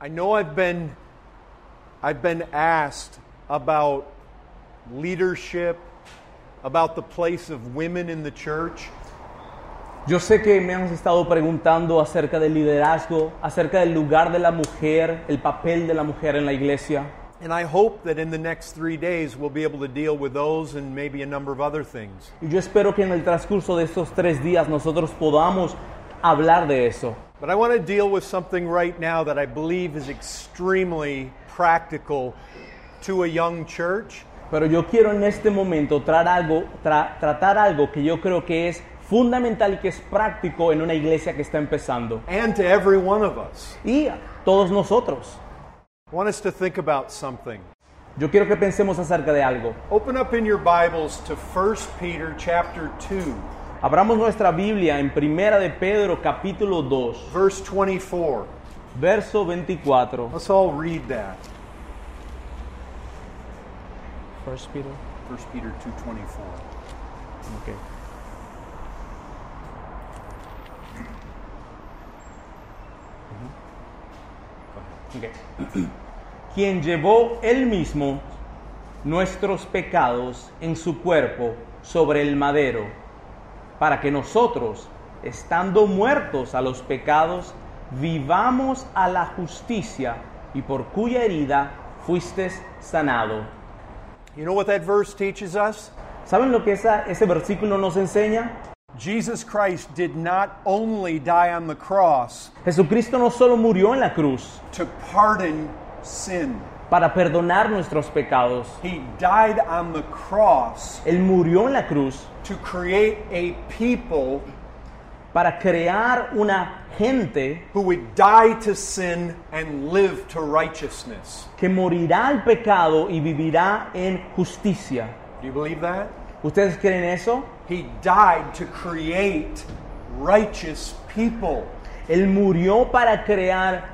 I know I've been asked about leadership, about the place of women in the church. Yo sé que me han estado preguntando acerca del liderazgo, acerca del lugar de la mujer, el papel de la mujer en la iglesia. And I hope that in the next 3 days we'll be able to deal with those and maybe a number of other things. Y yo espero que en el transcurso de estos 3 días nosotros podamos hablar de eso. But I want to deal with something right now that I believe is extremely practical to a young church. Pero yo quiero en este momento tratar algo que yo creo que es fundamental y que es práctico en una iglesia que está empezando. And to every one of us. Y a todos nosotros. I want us to think about something. Yo quiero que pensemos acerca de algo. Open up in your Bibles to 1 Peter chapter 2. Abramos nuestra Biblia en Primera de Pedro capítulo 2. Verse 24. Verso 24. Let's all read that. 1 Peter. 1 Peter 2:24. Okay. Okay. Quien llevó él mismo nuestros pecados en su cuerpo sobre el madero, para que nosotros, estando muertos a los pecados, vivamos a la justicia, y por cuya herida fuiste sanado. You know what that verse teaches us? ¿Saben lo que ese versículo nos enseña? Jesus Christ did not only die on the cross Jesucristo no solo murió en la cruz to pardon sin. para perdonar nuestros pecados. He died on the cross Él murió en la cruz to create a people para crear una gente who would die to sin and live to righteousness. que morirá al pecado y vivirá en justicia. Do you believe that? ¿Ustedes creen eso? He died to create righteous people. Él murió para crear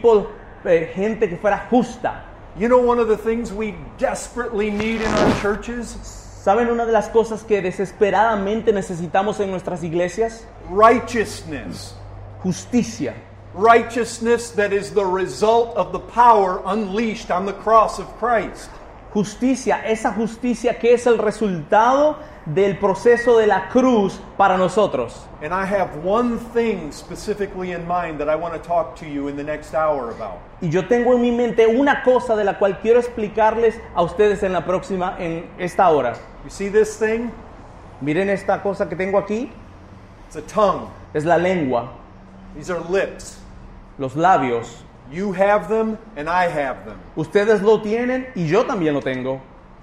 gente que fuera justa. You know one of the things we desperately need in our churches? ¿Saben una de las cosas que desesperadamente necesitamos en nuestras iglesias? Righteousness. Justicia. Righteousness that is the result of the power unleashed on the cross of Christ. Justicia, esa justicia que es el resultado del proceso de la cruz para nosotros. And I have one thing specifically in mind that I want to talk to you in the next hour about. Y yo tengo en mi mente una cosa de la cual quiero explicarles a ustedes en esta hora. You see this thing? Miren esta cosa que tengo aquí. It's a tongue. Es la lengua, These are lips. los labios. You have them and I have them. Ustedes lo tienen y yo también lo tengo.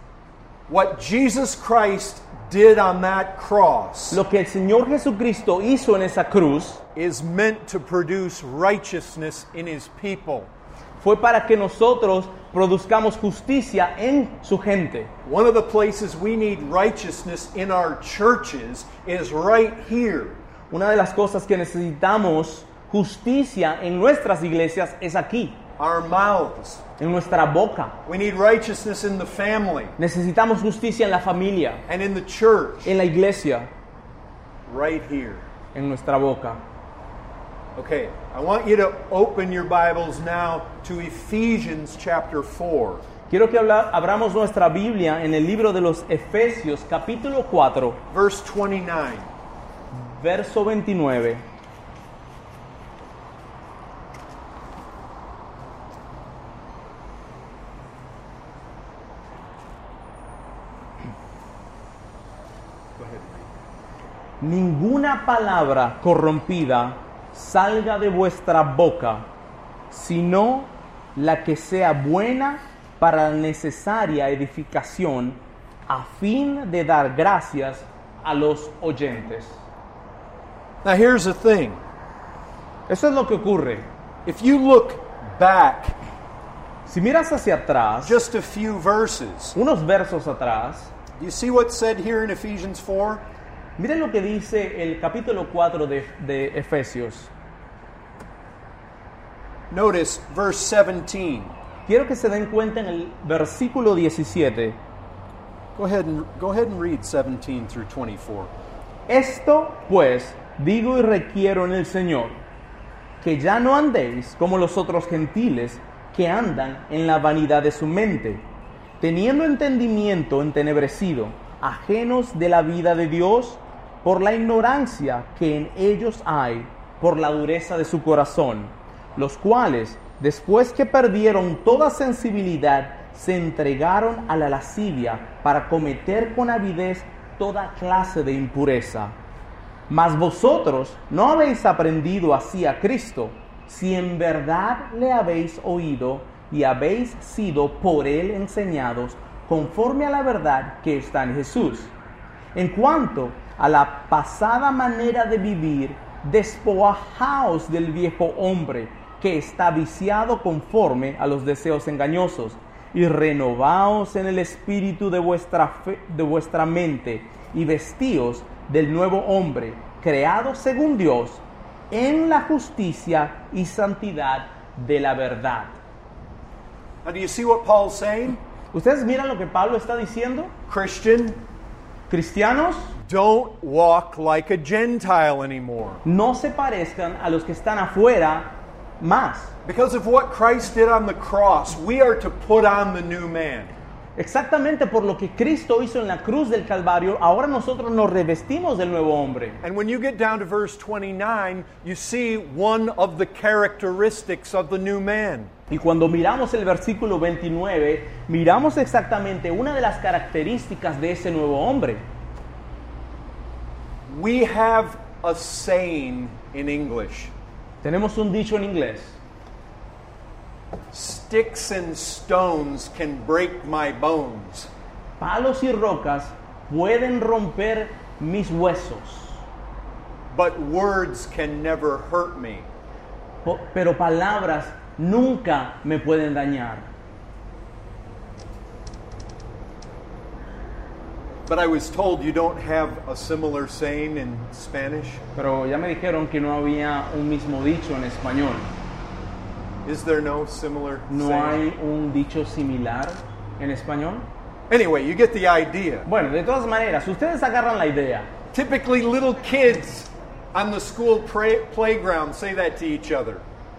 What Jesus Christ did on that cross Lo que el Señor Jesucristo hizo en esa cruz is meant to produce righteousness in His people. fue para que nosotros produzcamos justicia en su gente. One of the places we need righteousness in our churches is right here. Una de las cosas que necesitamos justicia en nuestras iglesias es aquí, Our mouths. en nuestra boca. We need righteousness in the family Necesitamos justicia en la familia, and in the church. en la iglesia, Right here. en nuestra boca. Okay, I want you to open your Bibles now to Ephesians chapter 4. Quiero que abramos nuestra Biblia en el libro de los Efesios, capítulo 4, Verse 29. verso 29. Ninguna palabra corrompida salga de vuestra boca, sino la que sea buena para la necesaria edificación, a fin de dar gracias a los oyentes. Now here's the thing. Eso es lo que ocurre. If you look back Si miras hacia atrás, just a few verses, unos versos atrás, you see what's said here in Ephesians 4? miren lo que dice el capítulo 4 de Efesios. Notice verse 17. Quiero que se den cuenta en el versículo 17. Go ahead and read 17 through 24. Esto, pues, digo y requiero en el Señor, que ya no andéis como los otros gentiles que andan en la vanidad de su mente, teniendo entendimiento entenebrecido, ajenos de la vida de Dios, por la ignorancia que en ellos hay, por la dureza de su corazón, los cuales, después que perdieron toda sensibilidad, se entregaron a la lascivia para cometer con avidez toda clase de impureza. Mas vosotros no habéis aprendido así a Cristo, si en verdad le habéis oído y habéis sido por él enseñados conforme a la verdad que está en Jesús. En cuanto a la pasada manera de vivir, despojaos del viejo hombre que está viciado conforme a los deseos engañosos, y renovaos en el espíritu de vuestra mente, y vestíos del nuevo hombre, creado según Dios, en la justicia y santidad de la verdad. Now, do you see what Paul's saying? ¿Ustedes miran lo que Pablo está diciendo? Christian, Cristianos, don't walk like a Gentile anymore. no se parezcan a los que están afuera más. Because of what Christ did on the cross, we are to put on the new man. Exactamente por lo que Cristo hizo en la cruz del Calvario, ahora nosotros nos revestimos del nuevo hombre. And when you get down to verse 29, you see one of the characteristics of the new man. Y cuando miramos el versículo 29, miramos exactamente una de las características de ese nuevo hombre. We have a saying in English. Tenemos un dicho en inglés: Sticks and stones can break my bones, palos y rocas pueden romper mis huesos, but words can never hurt me. pero palabras nunca me pueden dañar. But I was told you don't have a similar saying in Spanish. Pero ya me dijeron que no había un mismo dicho en español. Is there no similar ¿No saying? hay un dicho similar en español? Anyway, you get the idea. Bueno, de todas maneras, ustedes agarran la idea. Typically, little kids on the school playground say that to each other.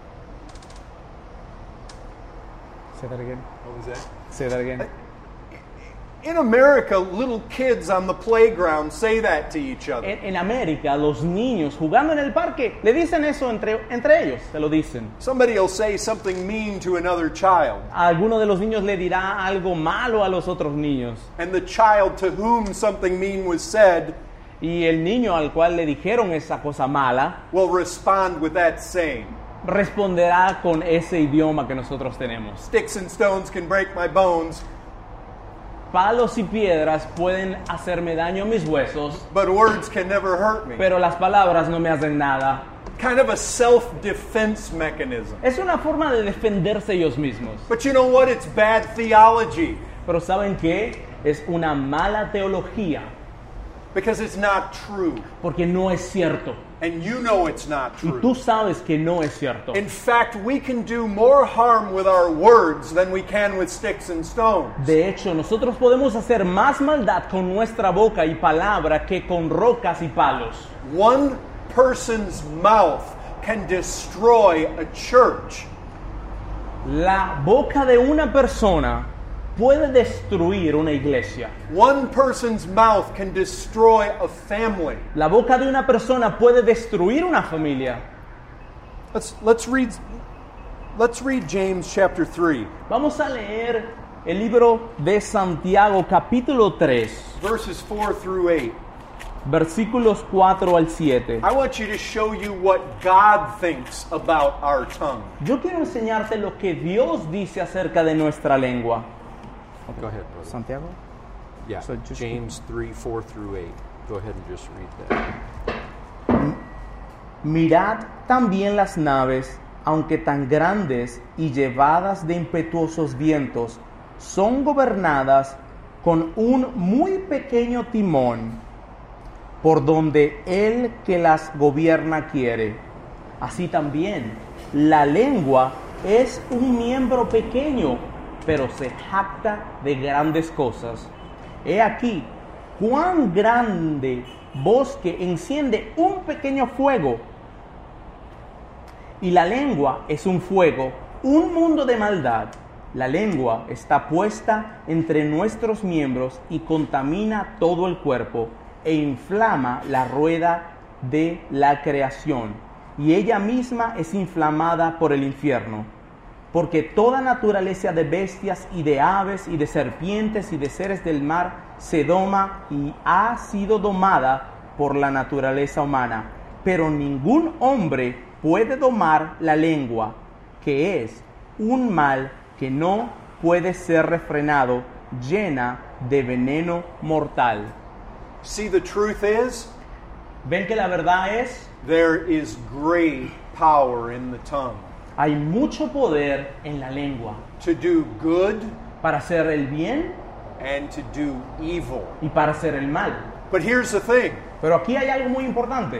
Say that again. What was that? Say that again. In America, little kids on the playground say that to each other. En América, los niños jugando en el parque le dicen eso entre ellos, se lo dicen. Somebody will say something mean to another child, A alguno de los niños le dirá algo malo a los otros niños. and the child to whom something mean was said Y el niño al cual le dijeron esa cosa mala will respond with that saying. responderá con ese idioma que nosotros tenemos. Sticks and stones can break my bones, Palos y piedras pueden hacerme daño a mis huesos, but words can never hurt me. pero las palabras no me hacen nada. Kind of a self-defense mechanism. Es una forma de defenderse ellos mismos. But you know what? It's bad theology Pero ¿saben qué? Es una mala teología, because it's not true. porque no es cierto. And you know it's not Y true. tú sabes que no es cierto. In fact, we can do more harm with our words than we can with sticks and stones. De hecho, nosotros podemos hacer más maldad con nuestra boca y palabra que con rocas y palos. One person's mouth can destroy a church. La boca de una persona puede destruir una iglesia. One person's mouth can destroy a family. La boca de una persona puede destruir una familia. Let's read James chapter 3, Vamos a leer el libro de Santiago, capítulo 3, verses 4 through 8. versículos 4 al 7. I want you to show you what God thinks about our tongue. Yo quiero enseñarte lo que Dios dice acerca de nuestra lengua. Go ahead, brother. Santiago. Yeah, So just- James 3, 4 through 8. Go ahead and just read that. Mirad también las naves, aunque tan grandes y llevadas de impetuosos vientos, son gobernadas con un muy pequeño timón, por donde el que las gobierna quiere. Así también, la lengua es un miembro pequeño, pero se jacta de grandes cosas. He aquí, cuán grande bosque enciende un pequeño fuego. Y la lengua es un fuego, un mundo de maldad. La lengua está puesta entre nuestros miembros y contamina todo el cuerpo e inflama la rueda de la creación. Y ella misma es inflamada por el infierno. Porque toda naturaleza de bestias y de aves y de serpientes y de seres del mar se doma y ha sido domada por la naturaleza humana. Pero ningún hombre puede domar la lengua, que es un mal que no puede ser refrenado, llena de veneno mortal. See, the truth is, ¿Ven que la verdad es? there is great power in the tongue Hay mucho poder en la lengua to do good para hacer el bien and to do evil. y para hacer el mal. But here's the thing. Pero aquí hay algo muy importante.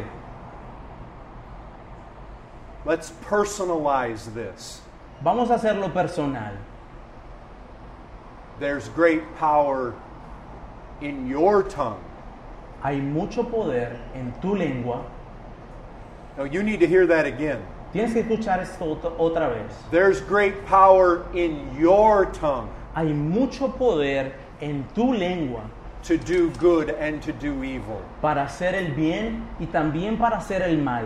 Let's personalize this. Vamos a hacerlo personal. There's great power in your tongue. Hay mucho poder en tu lengua. Now, you need to hear that again. Tienes que escuchar esto otra vez. There's great power in your tongue Hay mucho poder en tu lengua to do good and to do evil. para hacer el bien y también para hacer el mal.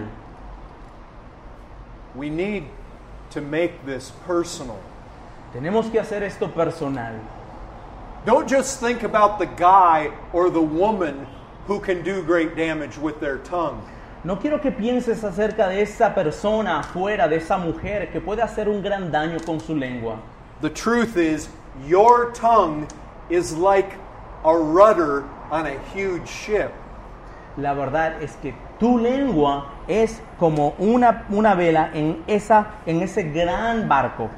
We need to make this personal. Tenemos que hacer esto personal. Don't just think about the guy or the woman who can do great damage with their tongue. No quiero que pienses acerca de esa persona afuera, de esa mujer que puede hacer un gran daño con su lengua. The truth is, your tongue is like a rudder on a huge ship. La verdad es que tu lengua es como una vela en ese gran barco.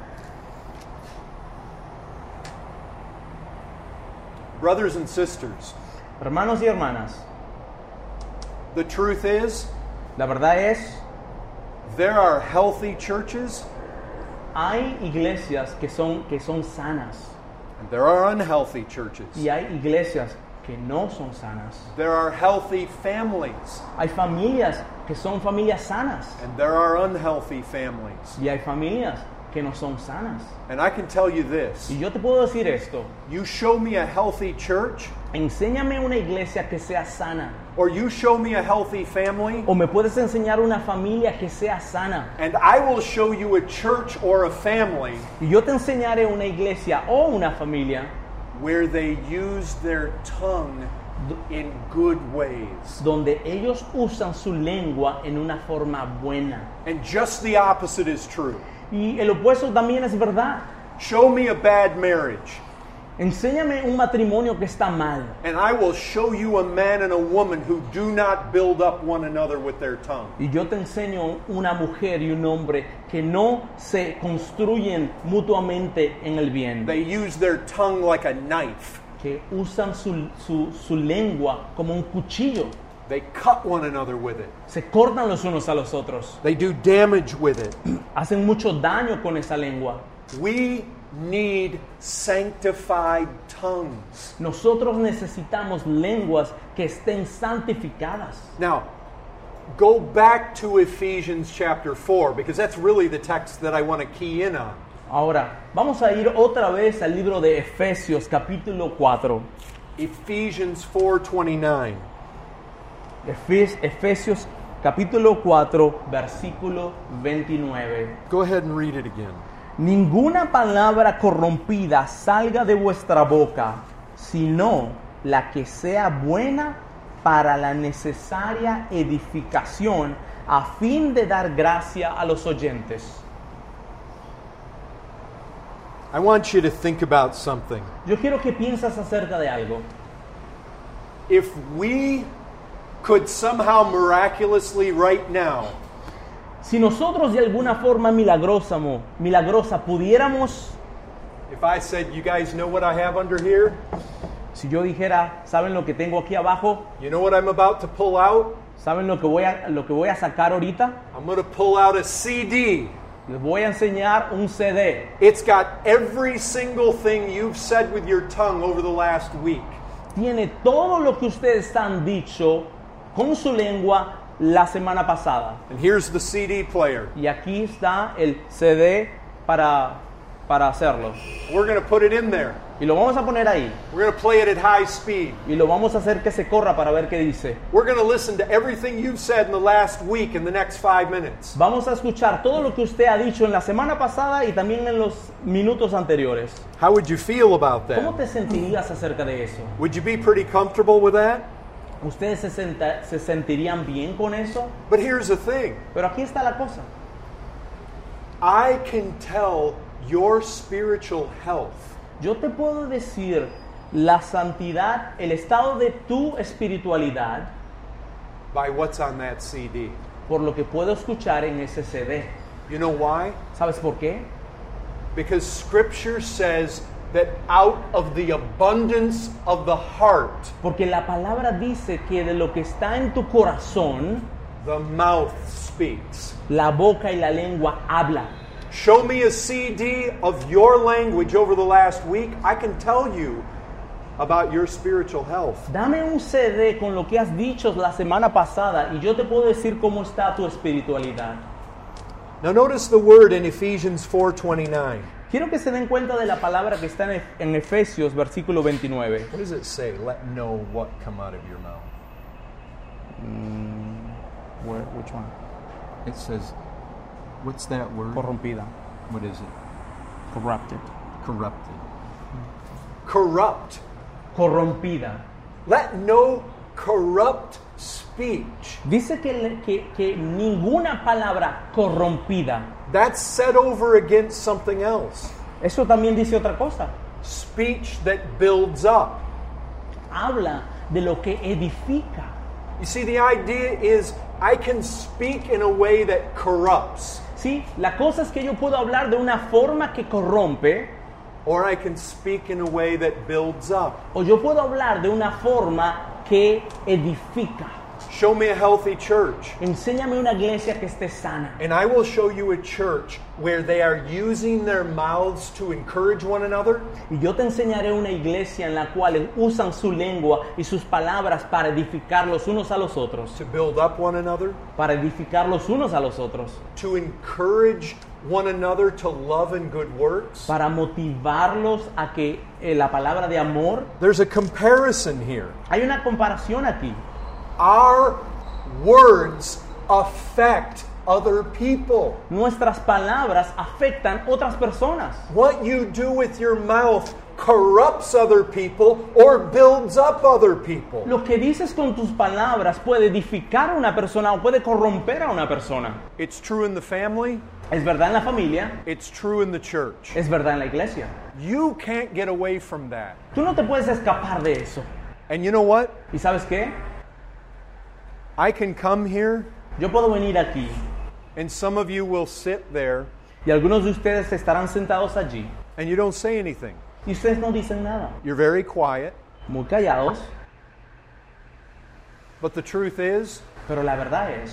Brothers and sisters, Hermanos y hermanas, the truth is, la verdad es, there are healthy churches hay iglesias que son sanas and there are unhealthy churches. y hay iglesias que no son sanas. There are healthy families Hay familias que son familias sanas and there are unhealthy families. y hay familias que no son sanas. And I can tell you this, Y yo te puedo decir esto, you show me a healthy church enséñame una iglesia que sea sana or you show me a healthy family, o me puedes enseñar una familia que sea sana and I will show you a church or a family y yo te enseñaré una iglesia o una familia where they use their tongue in good ways. donde ellos usan su lengua en una forma buena. And just the opposite is true. Y el opuesto también es verdad. Show me a bad marriage, Enséñame un matrimonio que está mal and I will show you a man and a woman who do not build up one another with their tongue. y yo te enseño una mujer y un hombre que no se construyen mutuamente en el bien, They use their tongue like a knife. que usan su lengua como un cuchillo, They cut one another with it. se cortan los unos a los otros, They do damage with it. hacen mucho daño con esa lengua. We need sanctified tongues. Nosotros necesitamos lenguas que estén santificadas. Now, go back to Ephesians chapter 4, because that's really the text that I want to key in on. Ahora, vamos a ir otra vez al libro de Efesios, capítulo 4. Ephesians 4:29. Efesios, capítulo 4, versículo 29. Go ahead and read it again. Ninguna palabra corrompida salga de vuestra boca, sino la que sea buena para la necesaria edificación, a fin de dar gracia a los oyentes. I want you to think about something. Yo quiero que pienses acerca de algo. If we could somehow miraculously right now Si nosotros de alguna forma milagrosa pudiéramos, if I said, you guys know what I have under here? si yo dijera, ¿saben lo que tengo aquí abajo? You know what I'm about to pull out? ¿Saben lo que voy a sacar ahorita? I'm going to pull out a CD. Les voy a enseñar un CD. It's got every single thing you've said with your tongue over the last week. Tiene todo lo que ustedes han dicho con su lengua la semana pasada. And here's the CD player. Y aquí está el CD para hacerlo. We're going to put it in there. Y lo vamos a poner ahí. We're going to play it at high speed. Y lo vamos a hacer que se corra para ver qué dice. We're going to listen to everything you've said in the last week in the next 5 minutes. Vamos a escuchar todo lo que usted ha dicho en la semana pasada y también en los minutos anteriores. How would you feel about ¿Cómo that? te sentirías acerca de eso? Would you be pretty comfortable with that? ¿Ustedes se sentirían bien con eso? But here's the thing. Pero aquí está la cosa. I can tell your spiritual health Yo te puedo decir la santidad, el estado de tu espiritualidad by what's on that CD. por lo que puedo escuchar en ese CD. You know why? ¿Sabes por qué? Because Scripture says that out of the abundance of the heart, Porque la palabra dice que de lo que está en tu corazón, the mouth speaks. la boca y la lengua hablan. Show me a CD of your language over the last week. I can tell you about your spiritual health. Dame un CD con lo que has dicho la semana pasada y yo te puedo decir cómo está tu espiritualidad. Now notice the word in Ephesians 4:29. Quiero que se den cuenta de la palabra que está en Efesios, versículo 29. What does it say? Let know what come out of your mouth. Which one? It says, what's that word? Corrompida. What is it? Corrupted. Corrupted. Corrupt. Corrompida. Let no corrupt speech. Dice que ninguna palabra corrompida. That's set over against something else. Eso también dice otra cosa. Speech that builds up. Habla de lo que edifica. You see, the idea is I can speak in a way that corrupts, Sí, la cosa es que yo puedo hablar de una forma que corrompe or I can speak in a way that builds up. o yo puedo hablar de una forma que edifica. Show me a healthy church, Enséñame una iglesia que esté sana. and I will show you a church where they are using their mouths to encourage one another, Y yo te enseñaré una iglesia en la cual usan su lengua y sus palabras para edificar los unos a los otros. to build up one another, Para edificar los unos a los otros. to encourage one another to love and good works. Para motivarlos a que la palabra de amor. There's a comparison here. Hay una comparación aquí. Our words affect other people. Nuestras palabras afectan otras personas. What you do with your mouth corrupts other people or builds up other people. Lo que dices con tus palabras puede edificar a una persona o puede corromper a una persona. It's true in the family. Es verdad en la familia, It's true in the church. es verdad en la iglesia. You can't get away from that. Tú no te puedes escapar de eso. And you know what? ¿Y sabes qué? I can come here Yo puedo venir aquí and some of you will sit there y algunos de ustedes estarán sentados allí and you don't say anything. y ustedes no dicen nada, You're very quiet. muy callados, But the truth is pero la verdad es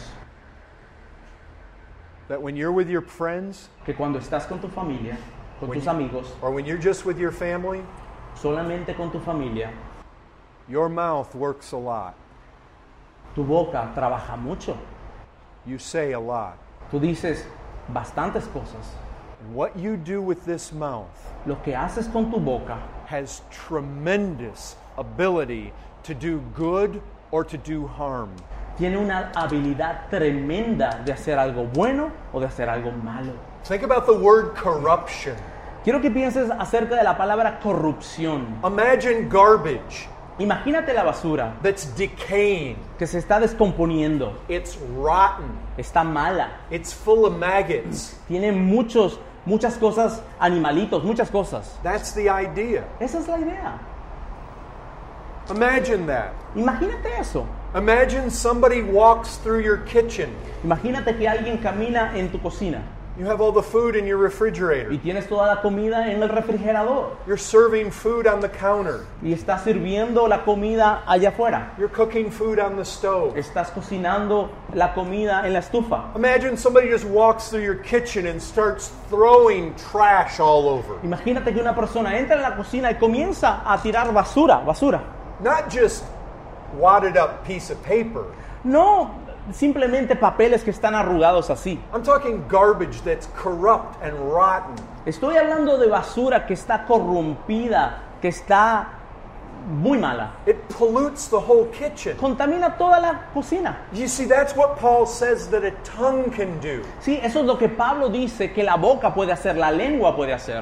that when you're with your friends que cuando estás con tu familia, con When tus you- amigos, or when you're just with your family, solamente con tu familia, your mouth works a lot. tu boca trabaja mucho. You say a lot. Tú dices bastantes cosas. And what you do with this mouth Lo que haces con tu boca has tremendous ability to do good or to do harm. tiene una habilidad tremenda de hacer algo bueno o de hacer algo malo. Think about the word corruption. Quiero que pienses acerca de la palabra corrupción. Imagine garbage Imagínate la basura that's decaying. que se está descomponiendo, It's rotten. está mala, It's full of maggots. tiene muchas cosas, animalitos, muchas cosas. That's the idea. Esa es la idea. Imagine that. Imagínate eso. Imagine somebody walks through your kitchen. Imagínate que alguien camina en tu cocina You have all the food in your refrigerator. y tienes toda la comida en el refrigerador You're serving food on the counter. y estás sirviendo la comida allá afuera. You're cooking food on the stove. Estás cocinando la comida en la estufa. Imagine somebody just walks through your kitchen and starts throwing trash all over. Imagínate que una persona entra en la cocina y comienza a tirar basura. Not just wadded up piece of paper, No simplemente papeles que están arrugados así. I'm talking garbage that's corrupt and rotten. Estoy hablando de basura que está corrompida, que está muy mala. It pollutes the whole kitchen. Contamina toda la cocina. You see, that's what Paul says that a tongue can do. Sí, eso es lo que Pablo dice que la boca puede hacer, la lengua puede hacer.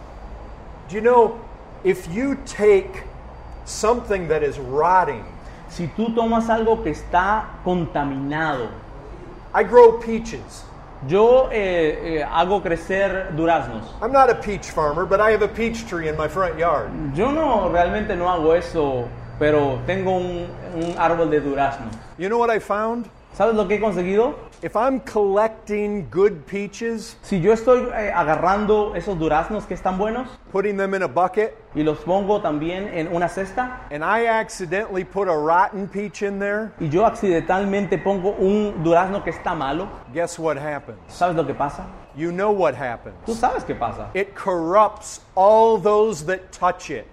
Do you know, if you take something that is rotting, Si tú tomas algo que está contaminado, I grow peaches. yo hago crecer duraznos. I'm not a peach farmer, but I have a peach tree in my front yard. Yo realmente no hago eso, pero tengo un árbol de duraznos. You know what I found? ¿Sabes lo que he conseguido? If I'm collecting good peaches, Si yo estoy agarrando esos duraznos que están buenos putting them in a bucket, y los pongo también en una cesta and I accidentally put a rotten peach in there, y yo accidentalmente pongo un durazno que está malo, guess what happens? ¿sabes lo que pasa? You know what happens. Tú sabes qué pasa. It corrupts all those that touch it.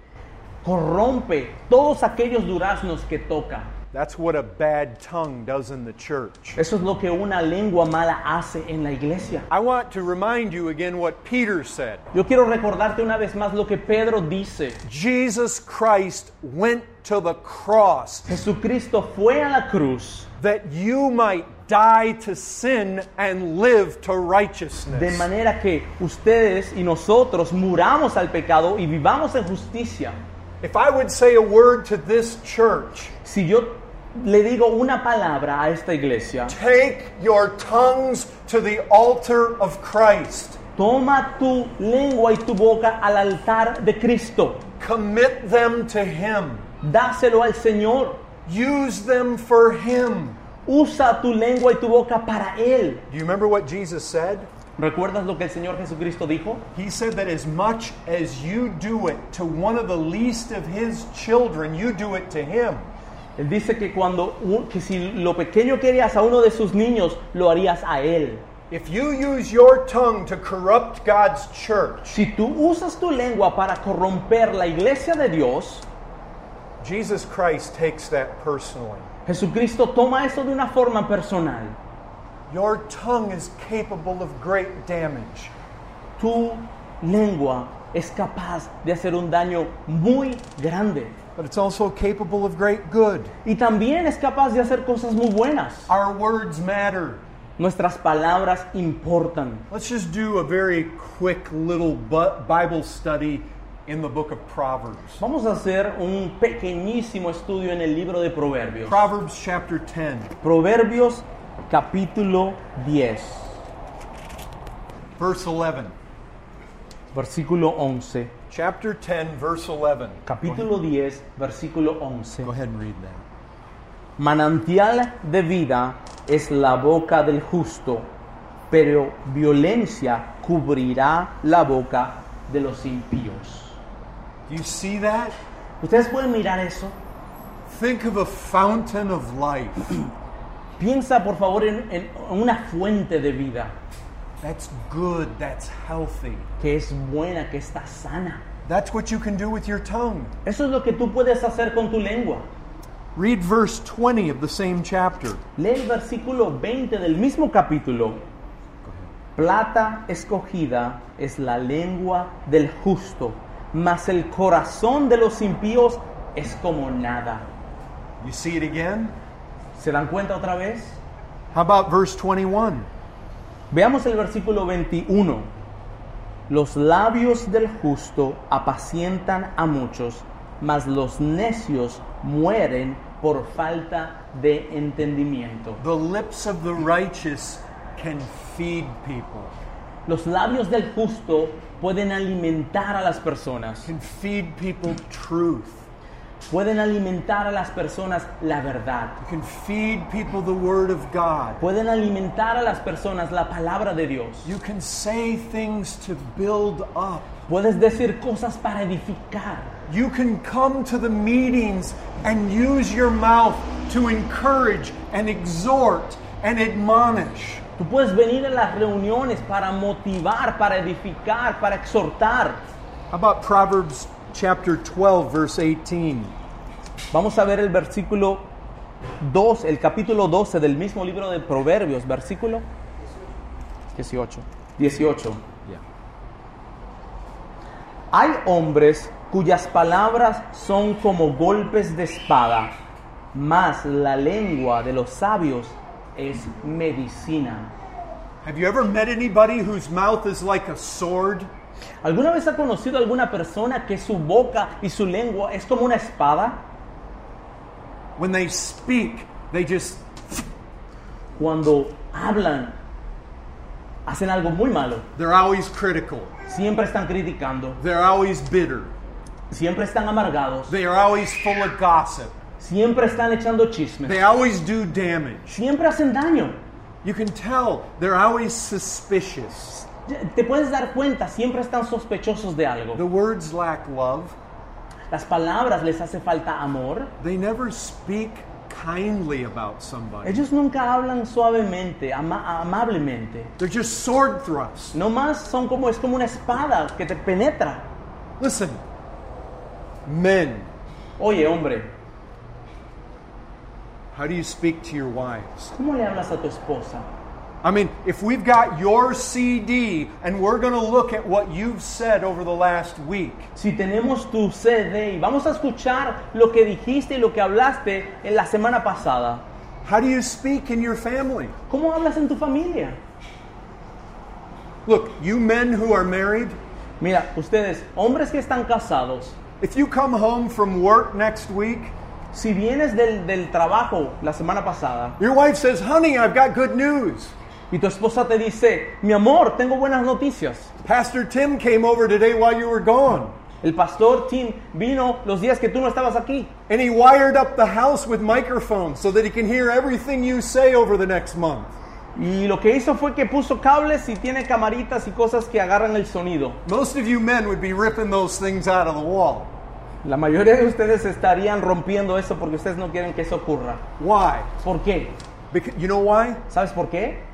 Corrompe todos aquellos duraznos que toca. That's what a bad tongue does in the church. Eso es lo que una lengua mala hace en la iglesia. I want to remind you again what Peter said. Yo quiero recordarte una vez más lo que Pedro dice. Jesus Christ went to the cross Jesucristo fue a la cruz that you might die to sin and live to righteousness. de manera que ustedes y nosotros muramos al pecado y vivamos en justicia. If I would say a word to this church, Si yo le digo una palabra a esta iglesia, take your tongues to the altar of Christ. toma tu lengua y tu boca al altar de Cristo. Commit them to Him. Dáselo al Señor. Use them for Him. Usa tu lengua y tu boca para Él. Do you remember what Jesus said? ¿Recuerdas lo que el Señor Jesucristo dijo? He said that as much as you do it to one of the least of His children, you do it to Him. Él dice que si lo pequeño que harías a uno de sus niños, lo harías a Él. If you use your tongue to corrupt God's church, Si tú usas tu lengua para corromper la iglesia de Dios, Jesus Christ takes that personally. Jesucristo toma eso de una forma personal. Your tongue is capable of great damage. Tu lengua es capaz de hacer un daño muy grande. But it's also capable of great good. Y también es capaz de hacer cosas muy buenas. Our words matter. Nuestras palabras importan. Let's just do a very quick little Bible study in the book of Proverbs. Vamos a hacer un pequeñísimo estudio en el libro de Proverbios. Proverbs chapter 10, Proverbios capítulo 10, verse 11. versículo 11. Chapter 10, verse 11. Capítulo 10, versículo 11. Go ahead and read that. Manantial de vida es la boca del justo, pero violencia cubrirá la boca de los impíos. Do you see that? ¿Ustedes pueden mirar eso? Think of a fountain of life. Piensa por favor en una fuente de vida That's good, that's healthy. que es buena, que está sana. That's what you can do with your tongue. Eso es lo que tú puedes hacer con tu lengua. Read verse 20 of the same chapter. Lee el versículo 20 del mismo capítulo. Plata escogida es la lengua del justo, mas el corazón de los impíos es como nada. You see it again? ¿Se dan cuenta otra vez? How about verse 21? Veamos el versículo 21. Los labios del justo apacientan a muchos, mas los necios mueren por falta de entendimiento. The lips of the righteous can feed people. Los labios del justo pueden alimentar a las personas. Can feed people truth. Pueden alimentar a las personas la verdad. You can feed people the word of God. Pueden alimentar a las personas la palabra de Dios. You can say things to build up. Puedes decir cosas para edificar. You can come to the meetings and use your mouth to encourage and exhort and admonish. Tú puedes venir a las reuniones para motivar, para edificar, para exhortar. How about Proverbs chapter 12, verse 18? Vamos a ver el versículo el capítulo 12 del mismo libro de Proverbios, versículo 18. Yeah. Hay hombres cuyas palabras son como golpes de espada, mas la lengua de los sabios es medicina. Have you ever met anybody whose mouth is like a sword? ¿Alguna vez ha conocido a alguna persona que su boca y su lengua es como una espada? When they speak, they just... Cuando hablan, hacen algo muy malo. They're always critical. Siempre están criticando, They're always bitter. siempre están amargados, They are always full of gossip. siempre están echando chismes, They always do damage. siempre hacen daño. You can tell they're always suspicious. Te puedes dar cuenta, siempre están sospechosos de algo. The words lack love. Las palabras les hace falta amor. They never speak kindly about somebody. Ellos nunca hablan suavemente, amablemente. They're just sword thrusts. No más son como, es como una espada que te penetra. Listen, men, Oye, hombre, how do you speak to your wives? ¿cómo le hablas a tu esposa? I mean, if we've got your CD and we're going to look at what you've said over the last week, Si tenemos tu CD y vamos a escuchar lo que dijiste y lo que hablaste en la semana pasada, how do you speak in your family? ¿cómo hablas en tu familia? Look, you men who are married, Mira, ustedes, hombres que están casados, if you come home from work next week, si vienes del trabajo la semana pasada your wife says, honey, I've got good news. y tu esposa te dice, mi amor, tengo buenas noticias. Pastor Tim came over today while you were gone, El pastor Tim vino los días que tú no estabas aquí and he wired up the house with microphones so that he can hear everything you say over the next month. y lo que hizo fue que puso cables y tiene camaritas y cosas que agarran el sonido. Most of you men would be ripping those things out of the wall. La mayoría de ustedes estarían rompiendo eso porque ustedes no quieren que eso ocurra. Why? ¿Por qué? Because, you know why? ¿Sabes por qué?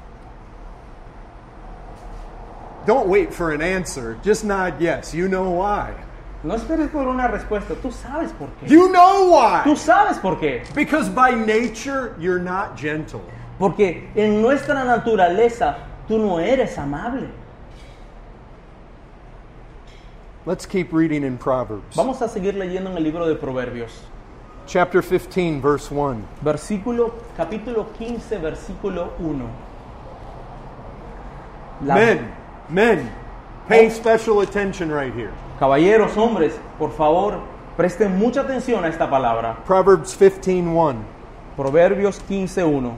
Don't wait for an answer. Just nod yes. You know why. No esperes por una respuesta. Tú sabes por qué. You know why. Tú sabes por qué. Because by nature, you're not gentle. Porque en nuestra naturaleza tú no eres amable. Let's keep reading in Proverbs. Vamos a seguir leyendo en el libro de Proverbios. Chapter 15, verse 1. Capítulo 15, versículo 1. Men, pay special attention right here. Caballeros, hombres, por favor, presten mucha atención a esta palabra. Proverbs 15:1. Proverbios 15:1.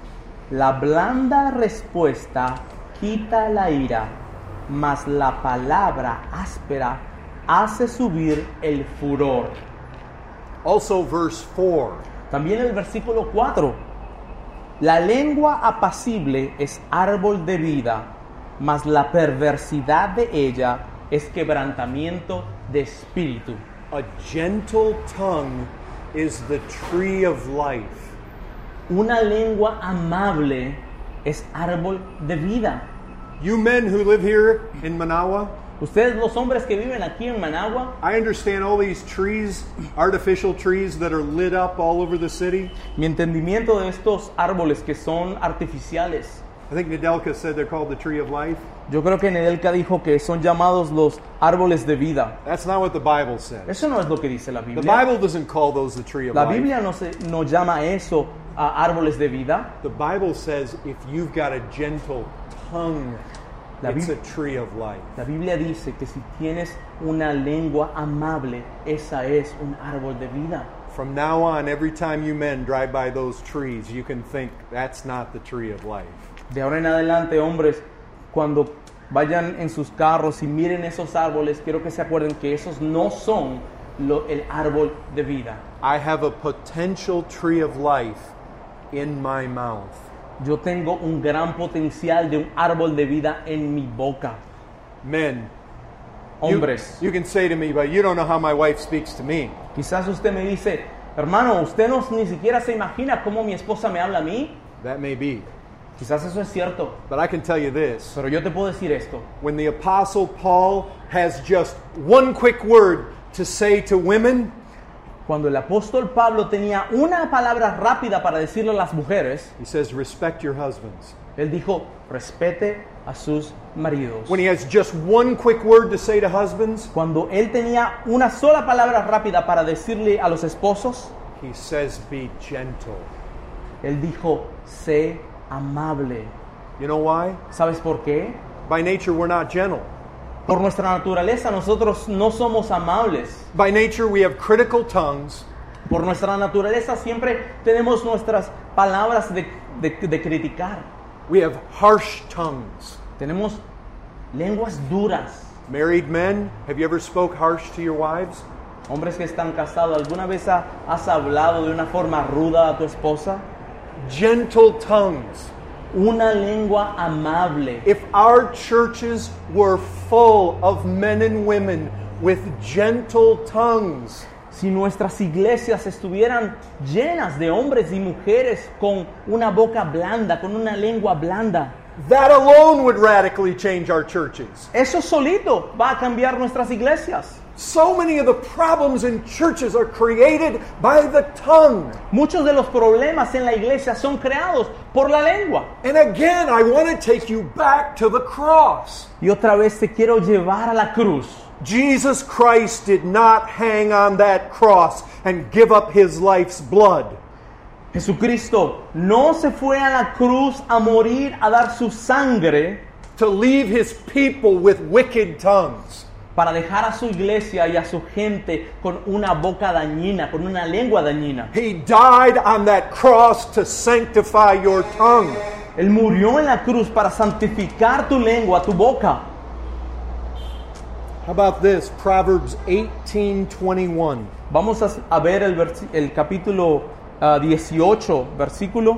La blanda respuesta quita la ira, mas la palabra áspera hace subir el furor. Also verse 4. También el versículo 4. La lengua apacible es árbol de vida, mas la perversidad de ella es quebrantamiento de espíritu. A gentle tongue is the tree of life. Una lengua amable es árbol de vida. You men who live here in Manawa, Ustedes los hombres que viven aquí en Managua, I understand all these trees, artificial trees that are lit up all over the city. mi entendimiento de estos árboles que son artificiales. I think Nedelka said they're called the tree of life. Yo creo que Nedelka dijo que son llamados los árboles de vida. That's not what the Bible says. Eso no es lo que dice la The Biblia. Bible doesn't call those the tree of La life. Biblia no llama a eso a árboles de vida. The Bible says if you've got a gentle tongue, La it's Bib- a tree of life. La Biblia dice que si tienes una lengua amable, esa es un árbol de vida. From now on, every time you men drive by those trees, you can think that's not the tree of life. De ahora en adelante, hombres, cuando vayan en sus carros y miren esos árboles, quiero que se acuerden que esos no son el árbol de vida. I have a potential tree of life in my mouth. Yo tengo un gran potencial de un árbol de vida en mi boca. Men, Hombres, you can say to me, but you don't know how my wife speaks to me. quizás usted me dice, hermano, usted no ni siquiera se imagina cómo mi esposa me habla a mí. That may be. Quizás eso es cierto, But I can tell you this. pero yo te puedo decir esto. When the Apostle Paul has just one quick word to say to women, Cuando el apóstol Pablo tenía una palabra rápida para decirle a las mujeres, He says, respect your husbands. él dijo, respete a sus maridos. When he has just one quick word to say to husbands, Cuando él tenía una sola palabra rápida para decirle a los esposos, he says, be gentle. él dijo, sé amable. You know why? ¿Sabes por qué? By nature, we're not gentle. Por nuestra naturaleza nosotros no somos amables. By nature, we have critical tongues. Por nuestra naturaleza siempre tenemos nuestras palabras de criticar. We have harsh tongues. Tenemos lenguas duras. Married men, have you ever spoke harsh to your wives? Hombres que están casados, ¿alguna vez has hablado de una forma ruda a tu esposa? Gentle tongues. Una lengua amable. If our churches were full of men and women with gentle tongues, Si nuestras iglesias estuvieran llenas de hombres y mujeres con una boca blanda, con una lengua blanda, that alone would radically change our churches. eso solito va a cambiar nuestras iglesias. So many of the problems in churches are created by the tongue. Muchos de los problemas en la iglesia son creados por la lengua. And again, I want to take you back to the cross. Y otra vez te quiero llevar a la cruz. Jesus Christ did not hang on that cross and give up his life's blood. Jesucristo no se fue a la cruz a morir, a dar su sangre To leave his people with wicked tongues. para dejar a su iglesia y a su gente con una boca dañina, con una lengua dañina. He died on that cross to sanctify your tongue. Él murió en la cruz para santificar tu lengua, tu boca. How about this? Proverbs 18:21. Vamos a ver el capítulo 18, versículo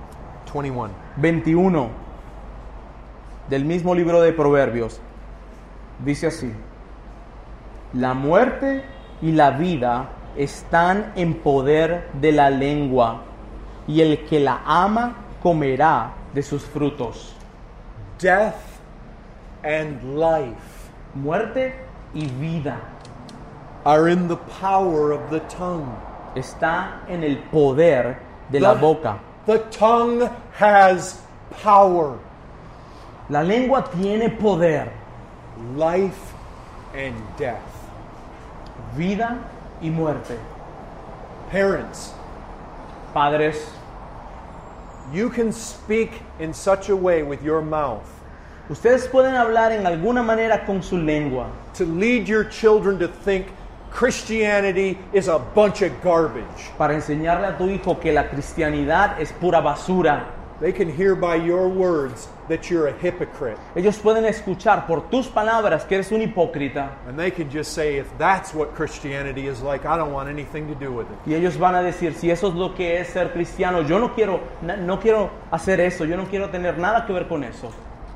21 del mismo libro de Proverbios. Dice así: la muerte y la vida están en poder de la lengua, y el que la ama comerá de sus frutos. Death and life Muerte y vida are in the power of the tongue. está en el poder de la boca. The tongue has power. La lengua tiene poder, Life and death. vida y muerte. Parents, Padres, you can speak in such a way with your mouth ustedes pueden hablar en alguna manera con su lengua to lead your children to think Christianity is a bunch of garbage. para enseñarle a tu hijo que la cristianidad es pura basura. They can hear by your words that you're a hypocrite. Ellos pueden escuchar por tus palabras que eres un hipócrita, And they can just say, if that's what Christianity is like, I don't want anything to do with it. y ellos van a decir, si eso es lo que es ser cristiano, yo no quiero hacer eso, yo no quiero tener nada que ver con eso.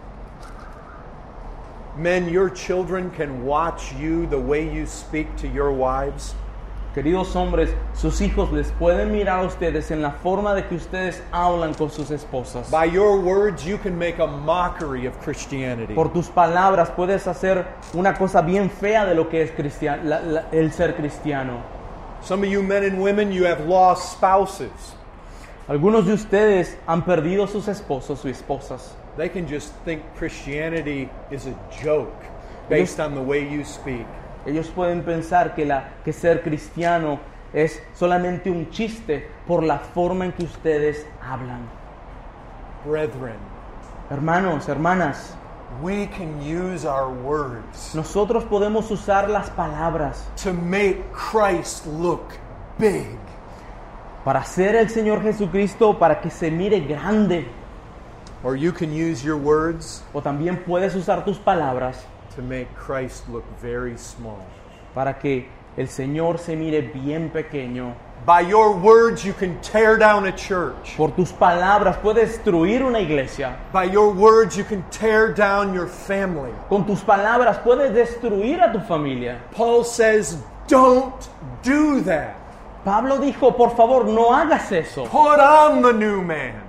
Men, your children can watch you the way you speak to your wives. Queridos hombres, sus hijos les pueden mirar a ustedes en la forma de que ustedes hablan con sus esposas. By your words, you can make a mockery of Christianity. Por tus palabras puedes hacer una cosa bien fea de lo que es el ser cristiano. Some of you men and women, you have lost spouses. Algunos de ustedes han perdido sus esposos o esposas. They can just think Christianity is a joke based on the way you speak. Ellos pueden pensar que ser cristiano es solamente un chiste por la forma en que ustedes hablan. Brethren, Hermanos, hermanas, we can use our words nosotros podemos usar las palabras to make Christ look big. para hacer el Señor Jesucristo para que se mire grande. Or you can use your words O también puedes usar tus palabras to make Christ look very small. para que el Señor se mire bien pequeño. By your words, you can tear down a church. Por tus palabras puedes destruir una iglesia. By your words, you can tear down your family. Con tus palabras puedes destruir a tu familia. Paul says, don't do that. Pablo dijo, por favor, no hagas eso. Put on the new man.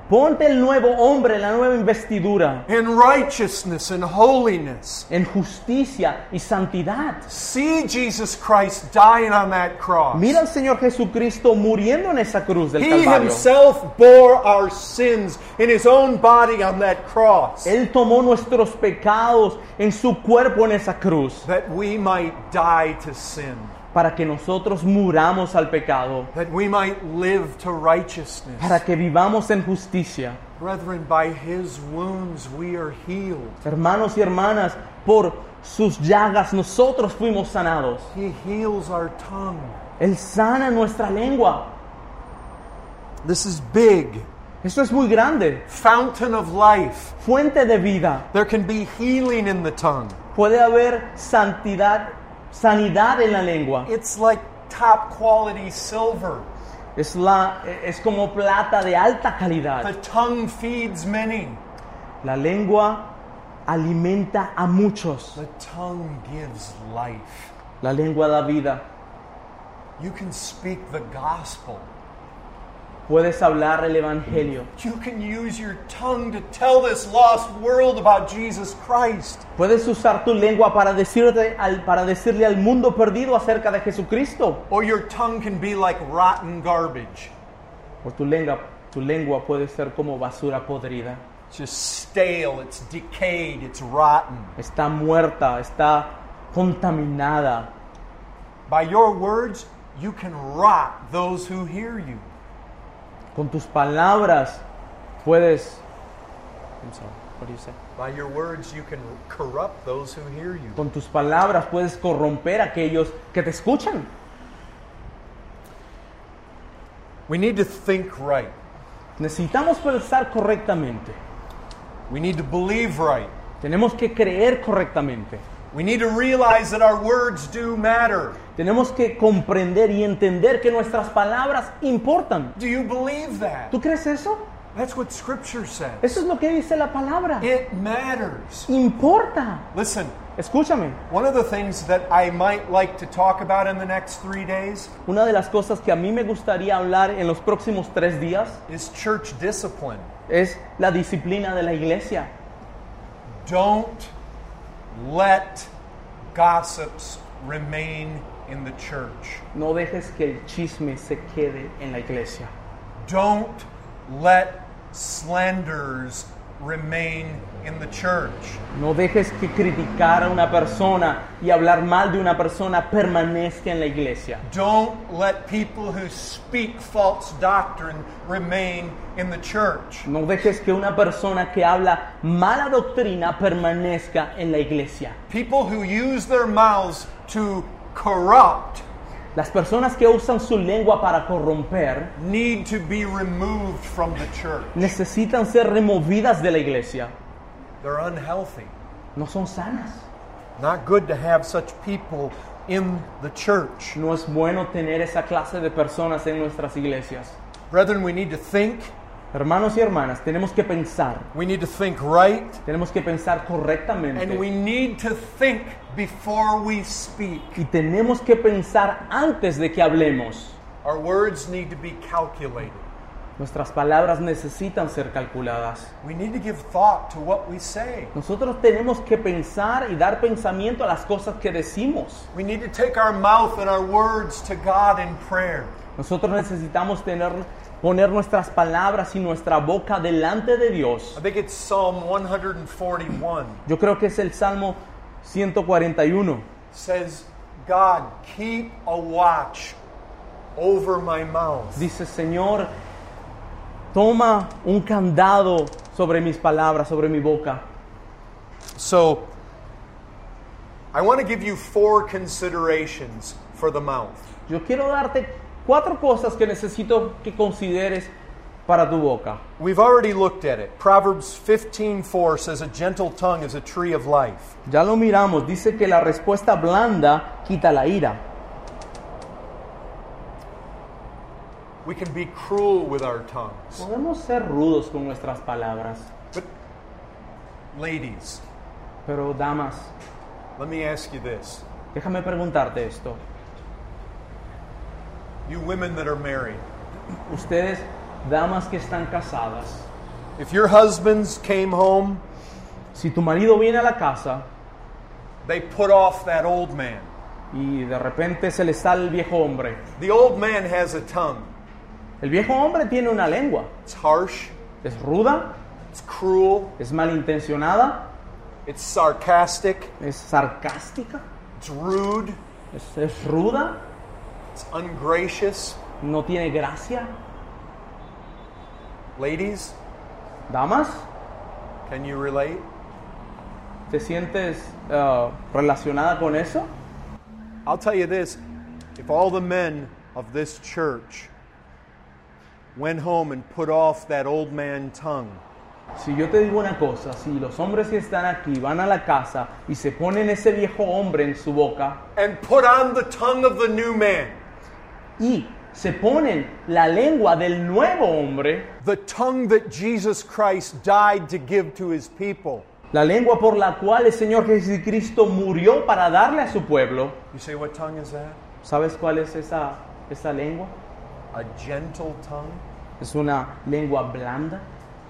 Ponte el nuevo hombre, la nueva investidura, in righteousness and holiness. en justicia y santidad. See Jesus Christ dying on that cross. Mira al Señor Jesucristo muriendo en esa cruz del He Calvario. himself bore our sins in his own body on that cross, Él tomó nuestros pecados en su cuerpo en esa cruz, that we might die to sin, para que nosotros muramos al pecado, that we might live to righteousness. para que vivamos en justicia. Brethren, by his wounds we are healed. Hermanos y hermanas, por sus llagas nosotros fuimos sanados. He heals our tongue. Él sana nuestra lengua. This is big. Eso es muy grande. Fountain of life. Fuente de vida. There can be healing in the tongue. Puede haber sanidad en la lengua. It's like top quality silver. Es como plata de alta calidad. The tongue feeds many. La lengua alimenta a muchos. The tongue gives life. La lengua da vida. You can speak the gospel. Puedes hablar el evangelio. You can use your tongue to tell this lost world about Jesus Christ. Puedes usar tu lengua para decirle al mundo perdido acerca de Jesucristo. Or your tongue can be like rotten garbage. O tu lengua puede ser como basura podrida. It's just stale, it's decayed, it's rotten. Está muerta, está contaminada. By your words, you can rot those who hear you. Con tus palabras puedes... I'm sorry, what do you say? By your words, you can corrupt those who hear you. Con tus palabras puedes corromper a aquellos que te escuchan. We need to think right. Necesitamos pensar correctamente. We need to believe right. Tenemos que creer correctamente. We need to realize that our words do matter. Tenemos que comprender y entender que nuestras palabras importan. Do you believe that? ¿Tú crees eso? That's what Scripture says. Eso es lo que dice la palabra. It matters. Importa. Listen, Escúchame. one of the things that I might like to talk about in the next 3 days Una de las cosas que a mí me gustaría hablar en los próximos 3 días is church discipline. es la disciplina de la iglesia. Don't let gossips remain in the church. No dejes que el chisme se quede en la iglesia. Don't let slanders remain in the church. No dejes que criticar a una persona y hablar mal de una persona permanezca en la iglesia. Don't let people who speak false doctrine remain in the church. No dejes que una persona que habla mala doctrina permanezca en la iglesia. People who use their mouths to corrupt Las personas que usan su lengua para corromper need to be removed from the church. necesitan ser removidas de la iglesia. They're unhealthy. No son sanas. Not good to have such people in the church. No es bueno tener esa clase de personas en nuestras iglesias. Brethren, we need to think. Hermanos y hermanas, tenemos que pensar. We need to think right. Tenemos que pensar correctamente. And we need to think before we speak. Y tenemos que pensar antes de que hablemos. Our words need to be calculated. Nuestras palabras necesitan ser calculadas. We need to give thought to what we say. Nosotros tenemos que pensar y dar pensamiento a las cosas que decimos. We need to take our mouth and our words to God in prayer. Nosotros necesitamos poner nuestras palabras y nuestra boca delante de Dios. I think it's Psalm 141. Yo creo que es el Salmo 141. It says, God, keep a watch over my mouth. Dice, Señor, toma un candado sobre mis palabras, sobre mi boca. So, I want to give you 4 considerations for the mouth. Yo quiero darte 4 cosas que necesito que consideres para tu boca. We've already looked at it. Proverbs 15:4 says, a gentle tongue is a tree of life. Ya lo miramos, dice que la respuesta blanda quita la ira. We can be cruel with our tongues. Podemos ser rudos con nuestras palabras, But, ladies, pero damas, let me ask you this. déjame preguntarte esto. You women that are married, Ustedes, damas que están casadas, If your husbands came home, Si tu marido viene a la casa they put off that old man. y de repente se le sale el viejo hombre. The old man has a tongue. El viejo hombre tiene una lengua. It's harsh, Es ruda, it's cruel, es malintencionada, it's sarcastic, es sarcástica, it's rude, es ruda, it's ungracious. no tiene gracia. Ladies, Damas, can you relate? ¿te sientes relacionada con eso? I'll tell you this, if all the men of this church went home and put off that old man tongue, Si yo te digo una cosa, si los hombres que están aquí van a la casa y se ponen ese viejo hombre en su boca and put on the tongue of the new man, y se ponen la lengua del nuevo hombre, the tongue that Jesus Christ died to give to his people. la lengua por la cual el Señor Jesucristo murió para darle a su pueblo, You say, what tongue is that? ¿sabes cuál es esa lengua? A gentle tongue? Es una lengua blanda.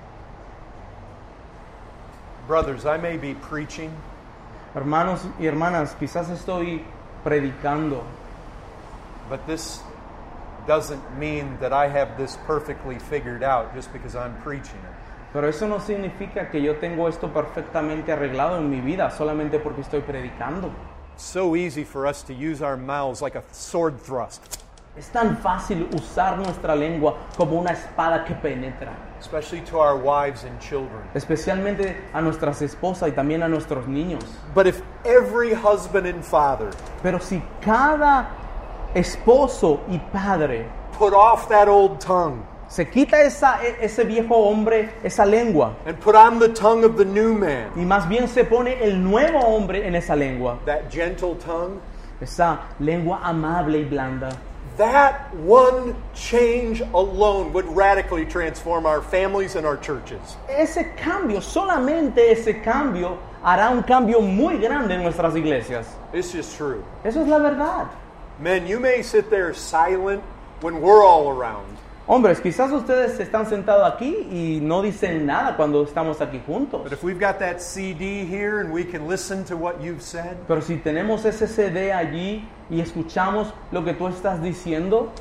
Brothers, I may be preaching, Hermanos y hermanas, quizás estoy predicando, but this doesn't mean that I have this perfectly figured out just because I'm preaching it. pero eso no significa que yo tengo esto perfectamente arreglado en mi vida solamente porque estoy predicando. It's so easy for us to use our mouths like a sword thrust, Es tan fácil usar nuestra lengua como una espada que penetra, especially to our wives and children. especialmente a nuestras esposas y también a nuestros niños. But if every husband and father Pero si cada esposo y padre put off that old tongue se quita ese viejo hombre, esa lengua, and put on the tongue of the new man, y más bien se pone el nuevo hombre en esa lengua, that gentle tongue, esa lengua amable y blanda, that one change alone would radically transform our families and our churches. ese cambio, solamente ese cambio hará un cambio muy grande en nuestras iglesias. It's just true. Eso es la verdad. Men, you may sit there silent when we're all around, Hombres, quizás ustedes están sentados aquí y no dicen nada cuando estamos aquí juntos. but if we've got that CD here and we can listen to what you've said, Pero si tenemos ese CD allí y escuchamos lo que tú estás diciendo,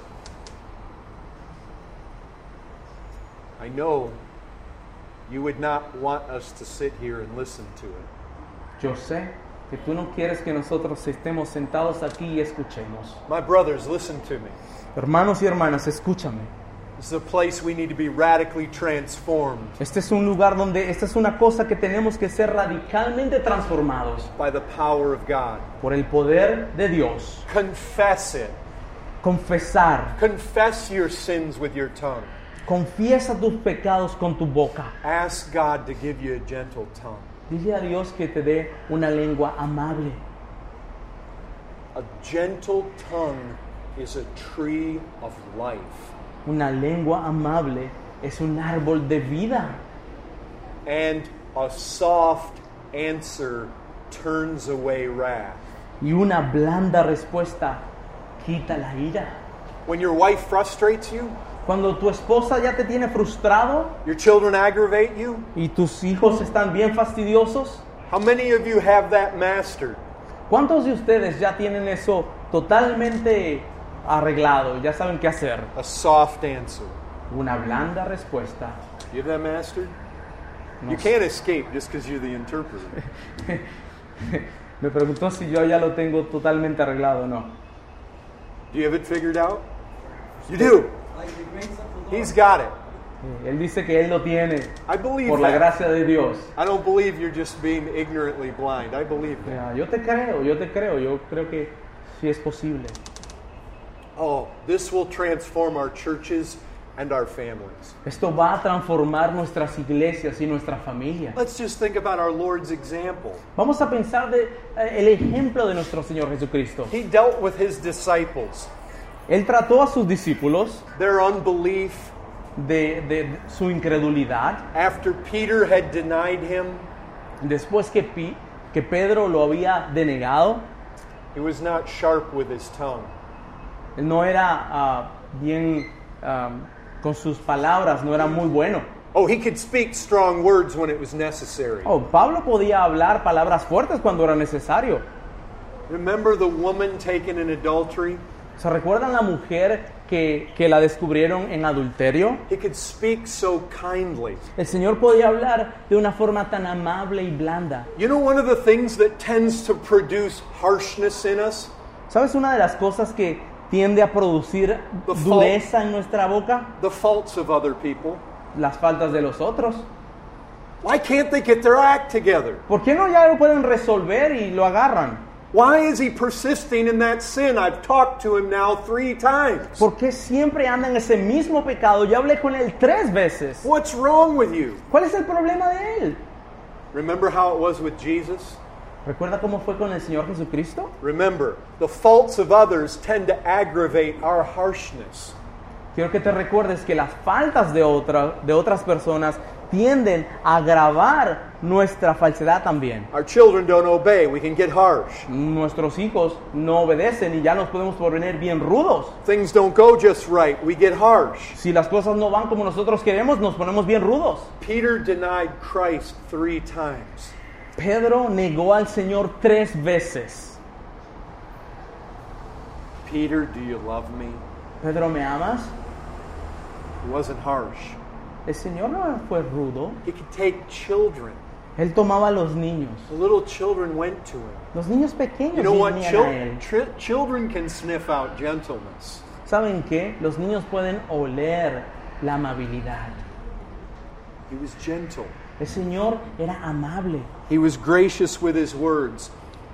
I know you would not want us to sit here and listen to it. yo sé que tú no quieres que nosotros estemos sentados aquí y escuchemos. My brothers, listen to me. Hermanos y hermanas, escúchame. This is a place we need to be radically transformed Este es un lugar donde, esta es una cosa que tenemos que ser radicalmente transformados by the power of God. por el poder de Dios. Confess it. Confesar. Confess your sins with your tongue. Confiesa tus pecados con tu boca. Ask God to give you a gentle tongue. Dile a Dios que te dé una lengua amable. A gentle tongue is a tree of life. Una lengua amable es un árbol de vida. And a soft answer turns away wrath. Y una blanda respuesta quita la ira. When your wife frustrates you, Cuando tu esposa ya te tiene frustrado your children aggravate you, y tus hijos están bien fastidiosos, how many of you have that mastered? ¿cuántos de ustedes ya tienen eso totalmente arreglado? Ya saben qué hacer. A soft answer. Una blanda respuesta. You have that mastered? No You sé. can't escape just because you're the interpreter. Me preguntó si yo ya lo tengo totalmente arreglado o no. Do you have it figured out? You do. He's got it. Él dice que él lo tiene I believe por la that. gracia de Dios. I don't believe you're just being ignorantly blind. I believe that. Ya, yo creo que sí es posible. Oh, this will transform our churches and our families. Esto va a transformar nuestras iglesias y nuestra familia. Let's just think about our Lord's example. Vamos a pensar el ejemplo de nuestro Señor Jesucristo. He dealt with his disciples, Él trató a sus discípulos their unbelief. de su incredulidad. After Peter had denied him, Después que Pedro lo había denegado, he was not sharp with his tongue. él no era bien con sus palabras, no era muy bueno. Oh, he could speak strong words when it was necessary. Oh, Pablo podía hablar palabras fuertes cuando era necesario. Remember the woman taken in adultery? ¿Se recuerdan la mujer que la descubrieron en adulterio? He could speak so kindly. El Señor podía hablar de una forma tan amable y blanda. You know one of the things that tends to produce harshness in us? ¿Sabes una de las cosas que tiende a producir dureza en nuestra boca? The faults of other people. Las faltas de los otros. Why can't they get their act together? ¿Por qué no ya lo pueden resolver y lo agarran? Why is he persisting in that sin? I've talked to him now 3 times. ¿Por qué siempre anda en ese mismo pecado? Ya hablé con él 3 veces. What's wrong with you? ¿Cuál es el problema de él? Remember how it was with Jesus? ¿Recuerda cómo fue con el Señor Jesucristo? Remember, the faults of others tend to aggravate our harshness. Quiero que te recuerdes que las faltas de otras personas tienden a agravar nuestra falsedad también. Our children don't obey, we can get harsh. Nuestros hijos no obedecen y ya nos podemos poner bien rudos. Things don't go just right, we get harsh. Si las cosas no van como nosotros queremos, nos ponemos bien rudos. Peter denied Christ 3 times. Pedro negó al Señor 3 veces. Peter, do you love me? Pedro, ¿me amas? He wasn't harsh. El Señor no fue rudo. He could take children. Él tomaba a los niños. The little children went to him. Los niños pequeños You know what? venían a él. Children can sniff out gentleness. ¿Saben qué? Los niños pueden oler la amabilidad. He was gentle. El Señor era amable. He was gracious with his words.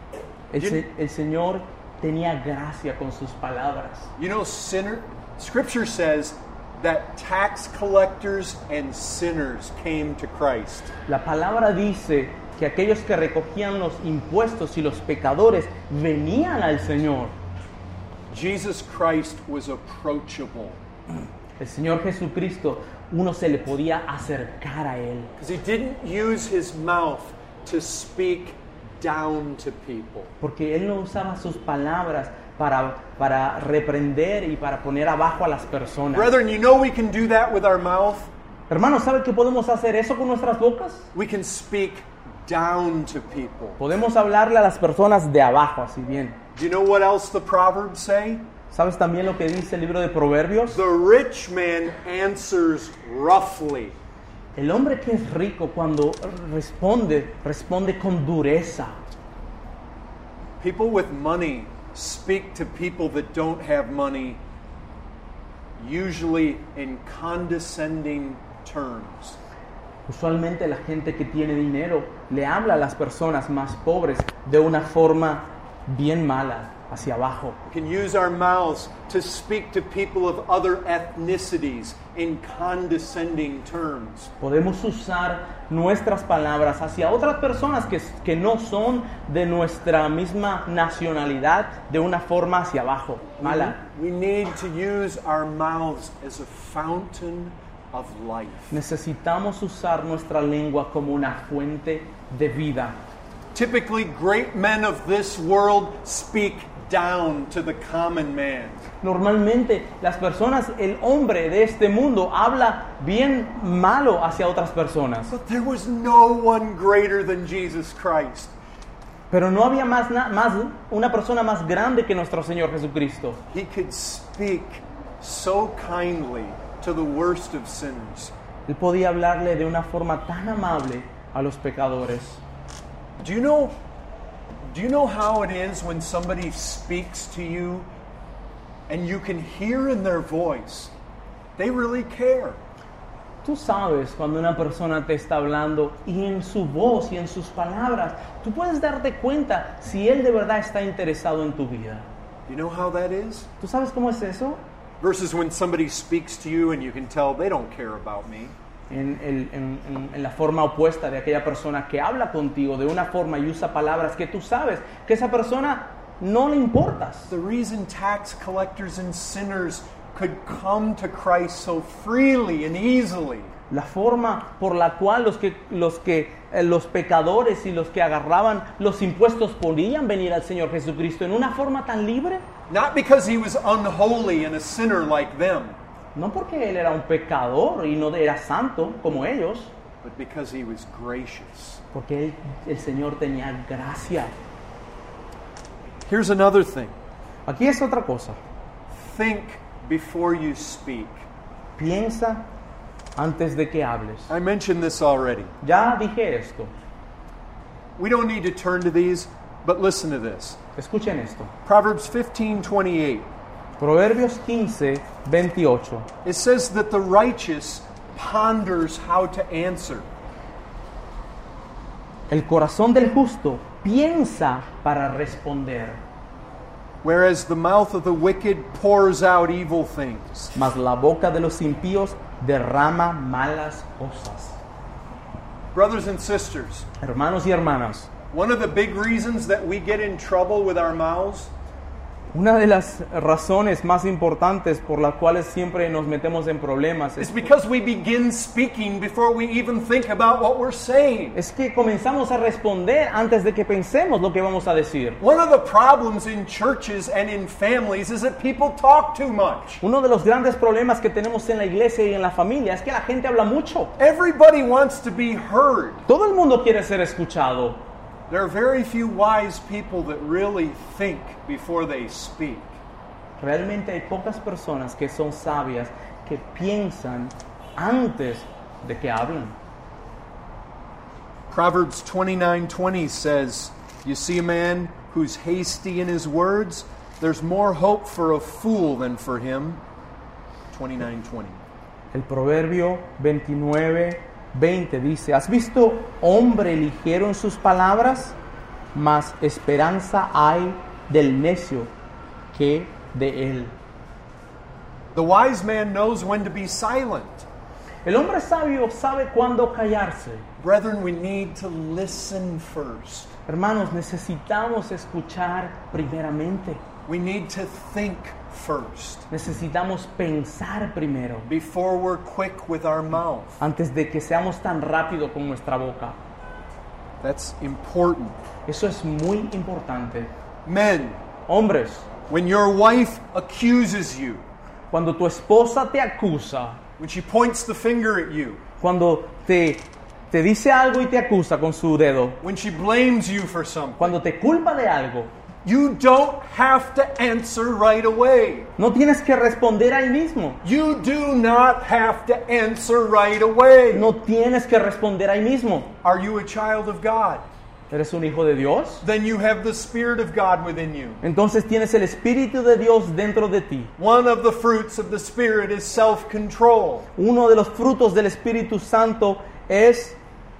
El Señor tenía gracia con sus palabras. You know, Scripture says that tax collectors and sinners came to Christ. La palabra dice que aquellos que recogían los impuestos y los pecadores venían al Señor. Jesus Christ was approachable. El Señor Jesucristo, uno se le podía acercar a Él. Because he didn't use his mouth to speak down to people. Porque Él no usaba sus palabras para reprender y para poner abajo a las personas. Brethren, you know we can do that with our mouth? Hermanos, ¿saben que podemos hacer eso con nuestras bocas? We can speak down to people. Podemos hablarle a las personas de abajo, así bien. Do you know what else the Proverbs say? ¿Sabes también lo que dice el libro de Proverbios? The rich man answers roughly. El hombre que es rico cuando responde con dureza. People with money speak to people that don't have money, usually in condescending terms. Usualmente la gente que tiene dinero le habla a las personas más pobres de una forma bien mala, hacia abajo. We can use our mouths to speak to people of other ethnicities in condescending terms. Podemos usar nuestras palabras hacia otras personas que no son de nuestra misma nacionalidad de una forma hacia abajo, mala. We need to use our mouths as a fountain of life. Necesitamos usar nuestra lengua como una fuente de vida. Typically, great men of this world speak down to the common man. Normalmente las personas, el hombre de este mundo habla bien malo hacia otras personas. But there was no one greater than Jesus Christ. Pero no había una persona más grande que nuestro Señor Jesucristo. He could speak so kindly to the worst of sinners. Él podía hablarle de una forma tan amable a los pecadores. Do you know how it is when somebody speaks to you and you can hear in their voice they really care? Tú sabes cuando una persona te está hablando y en su voz y en sus palabras, tú puedes darte cuenta si él de verdad está interesado en tu vida. You know how that is? ¿Tú sabes cómo es eso? Versus when somebody speaks to you and you can tell they don't care about me. En la forma opuesta de aquella persona que habla contigo de una forma y usa palabras que tú sabes que esa persona no le importas. The reason tax collectors and sinners could come to Christ so freely and easily. La forma por la cual los pecadores y los que agarraban los impuestos podían venir al Señor Jesucristo en una forma tan libre. Not because he was unholy and a sinner like them. No porque él era un pecador y no era santo como ellos, but because he was gracious. porque el Señor tenía gracia. Here's another thing. Aquí es otra cosa. Think before you speak. Piensa antes de que hables. I mentioned this already. Ya dije esto. We don't need to turn to these, but listen to this. Escuchen esto. Proverbs 15:28. Proverbios 15, 28. It says that the righteous ponders how to answer. El corazón del justo piensa para responder, Whereas the mouth of the wicked pours out evil things. mas la boca de los impíos derrama malas cosas. Brothers and sisters, Hermanos y hermanas, one of the big reasons that we get in trouble with our mouths una de las razones más importantes por las cuales siempre nos metemos en problemas is because we begin speaking before we even think about what we're saying. es que comenzamos a responder antes de que pensemos lo que vamos a decir. One of the problems in churches and in families is that people talk too much. Uno de los grandes problemas que tenemos en la iglesia y en la familia es que la gente habla mucho. Everybody wants to be heard. Todo el mundo quiere ser escuchado. There are very few wise people that really think before they speak. Realmente hay pocas personas que son sabias, que piensan antes de que hablan. Proverbs 29:20 says, "You see a man who's hasty in his words, there's more hope for a fool than for him." 29:20. El proverbio 29:20 dice, ¿has visto hombre ligero en sus palabras? Mas esperanza hay del necio que de él. The wise man knows when to be silent. El hombre sabio sabe cuándo callarse. Brethren, we need to listen first. Hermanos, necesitamos escuchar primeramente. We need to think first Necesitamos pensar primero, before we're quick with our mouth. antes de que seamos tan rápido con nuestra boca. That's important. Eso es muy importante. Men, Hombres, when your wife accuses you, cuando tu esposa te acusa, when she points the finger at you, cuando te dice algo y te acusa con su dedo, when she blames you for something, cuando te culpa de algo, you don't have to answer right away. no tienes que responder ahí mismo. You do not have to answer right away. No tienes que responder ahí mismo. Are you a child of God? ¿Eres un hijo de Dios? Then you have the Spirit of God within you. Entonces tienes el Espíritu de Dios dentro de ti. One of the fruits of the Spirit is self-control. Uno de los frutos del Espíritu Santo es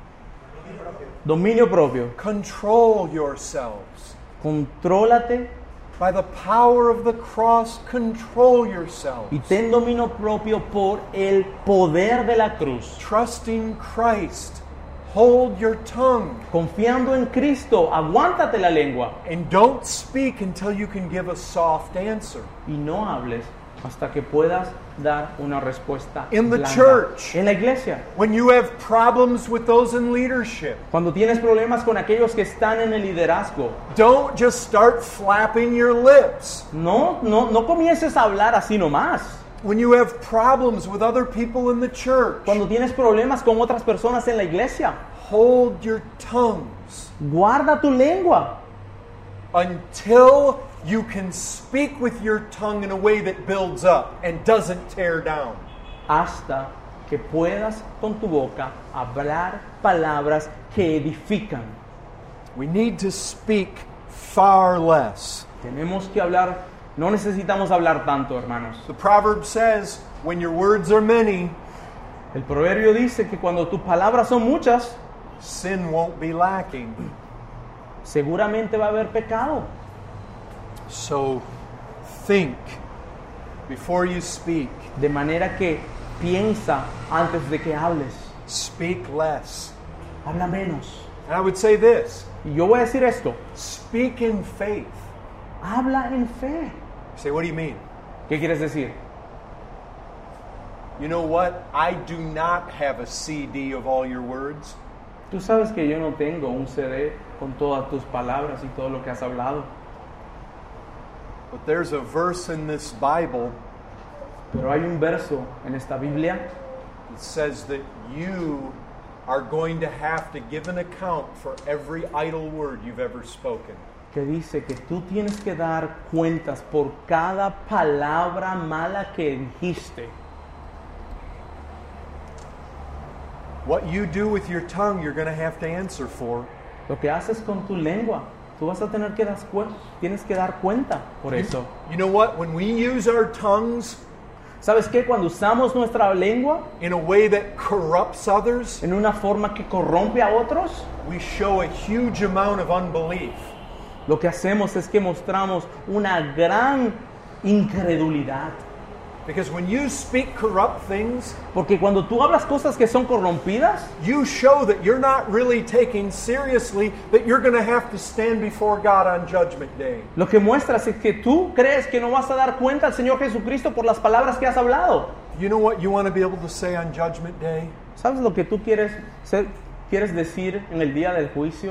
dominio propio. Control yourselves. Contrólate By the power of the cross, control yourselves. y ten dominio propio por el poder de la cruz. Trusting Christ, hold your tongue. Confiando en Cristo, aguántate la lengua And don't speak until you can give a soft answer. y no hables hasta que puedas dar una respuesta In the blanda. church. En la iglesia, When you have problems with those in leadership, cuando tienes problemas con aquellos que están en el liderazgo, don't just start flapping your lips. no comiences a hablar así nomás. When you have problems with other people in the church, Cuando tienes problemas con otras personas en la iglesia, hold your tongues guarda tu lengua until you can speak with your tongue in a way that builds up and doesn't tear down. hasta que puedas con tu boca hablar palabras que edifican. We need to speak far less. Tenemos que hablar, no necesitamos hablar tanto, hermanos. The proverb says, when your words are many, El proverbio dice que cuando tus palabras son muchas, sin won't be lacking. seguramente va a haber pecado. So think before you speak. De manera que piensa antes de que hables. Speak less. Habla menos. And I would say this, Y yo voy a decir esto. speak in faith. Habla en fe. You say, what do you mean? ¿Qué quieres decir? You know what? I do not have a CD of all your words. Tú sabes que yo no tengo un CD con todas tus palabras y todo lo que has hablado. But there's a verse in this Bible Pero hay un verso en esta Biblia It says that you are going to have to give an account for every idle word you've ever spoken. que dice que tú tienes que dar cuentas por cada palabra mala que dijiste. What you do with your tongue, you're going to have to answer for. Lo que haces con tu lengua, tú vas a tener que tienes que dar cuenta por eso. You know what? When we use our tongues ¿Sabes qué? Cuando usamos nuestra lengua in a way that corrupts others, en una forma que corrompe a otros, we show a huge amount of unbelief. lo que hacemos es que mostramos una gran incredulidad. Because when you speak corrupt things, Porque cuando tú hablas cosas que son corrompidas, you show that you're not really taking seriously that you're going to have to stand before God on Judgment Day. lo que muestras es que tú crees que no vas a dar cuenta al Señor Jesucristo por las palabras que has hablado. You know what you want to be able to say on Judgment Day? ¿Sabes lo que tú quieres decir en el día del juicio?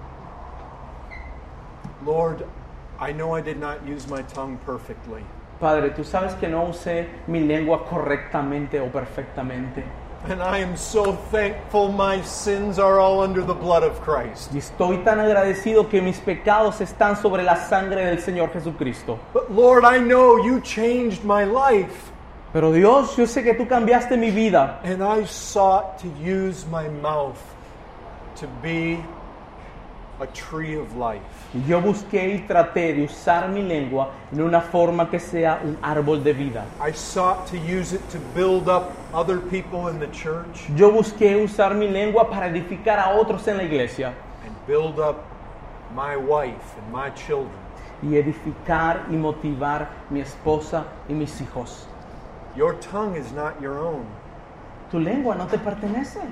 Lord, I know I did not use my tongue perfectly. Padre, tú sabes que no usé mi lengua correctamente o perfectamente. And I am so thankful my sins are all under the blood of Christ. Y estoy tan agradecido que mis pecados están sobre la sangre del Señor Jesucristo. But Lord, I know you changed my life. Pero Dios, yo sé que tú cambiaste mi vida. And I sought to use my mouth to be a tree of life. Y yo busqué y traté de usar mi lengua en una forma que sea un árbol de vida. I sought to use it to build up other people in the church Yo busqué usar mi lengua para edificar a otros en la iglesia and build up my wife and my children. y edificar y motivar mi esposa y mis hijos. Your tongue is not your own. Tu lengua no te pertenece.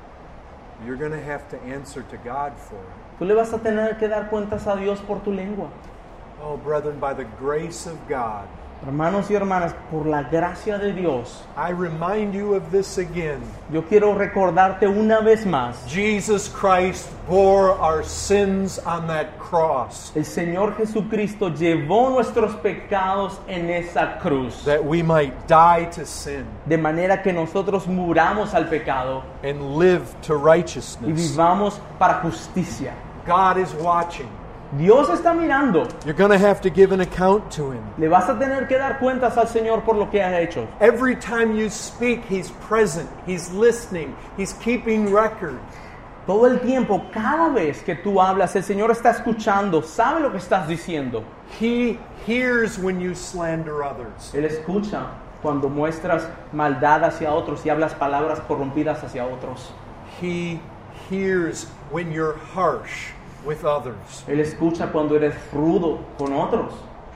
You're going to have to answer to God for it. Tú le vas a tener que dar cuentas a Dios por tu lengua. Oh, brethren, by the grace of God, Hermanos y hermanas, por la gracia de Dios, I remind you of this again. yo quiero recordarte una vez más. Jesus Christ bore our sins on that cross El Señor Jesucristo llevó nuestros pecados en esa cruz, that we might die to sin de manera que nosotros muramos al pecado and live to y righteousness. vivamos para justicia. God is watching. Dios está mirando. You're going to have to give an account to Him. Le vas a tener que dar cuentas al Señor por lo que has hecho. Every time you speak, He's present. He's listening. He's keeping record. Todo el tiempo, cada vez que tú hablas, el Señor está escuchando, sabe lo que estás diciendo. He hears when you slander others. Él escucha cuando muestras maldad hacia otros y hablas palabras corrompidas hacia otros. He hears when you're harsh with others. Él escucha cuando eres rudo con otros.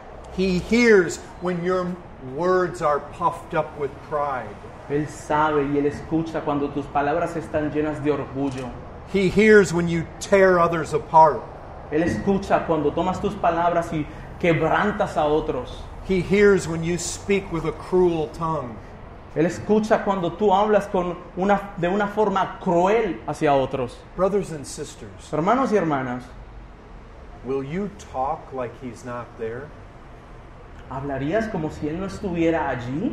He hears when your words are puffed up with pride. Él sabe y Él escucha cuando tus palabras están llenas de orgullo. He hears when you tear others apart. Él escucha cuando tomas tus palabras y quebrantas a otros. He hears when you speak with a cruel tongue. Él escucha cuando tú hablas de una forma cruel hacia otros. Brothers and sisters, Hermanos y hermanas, will you talk like He's not there? ¿hablarías como si Él no estuviera allí?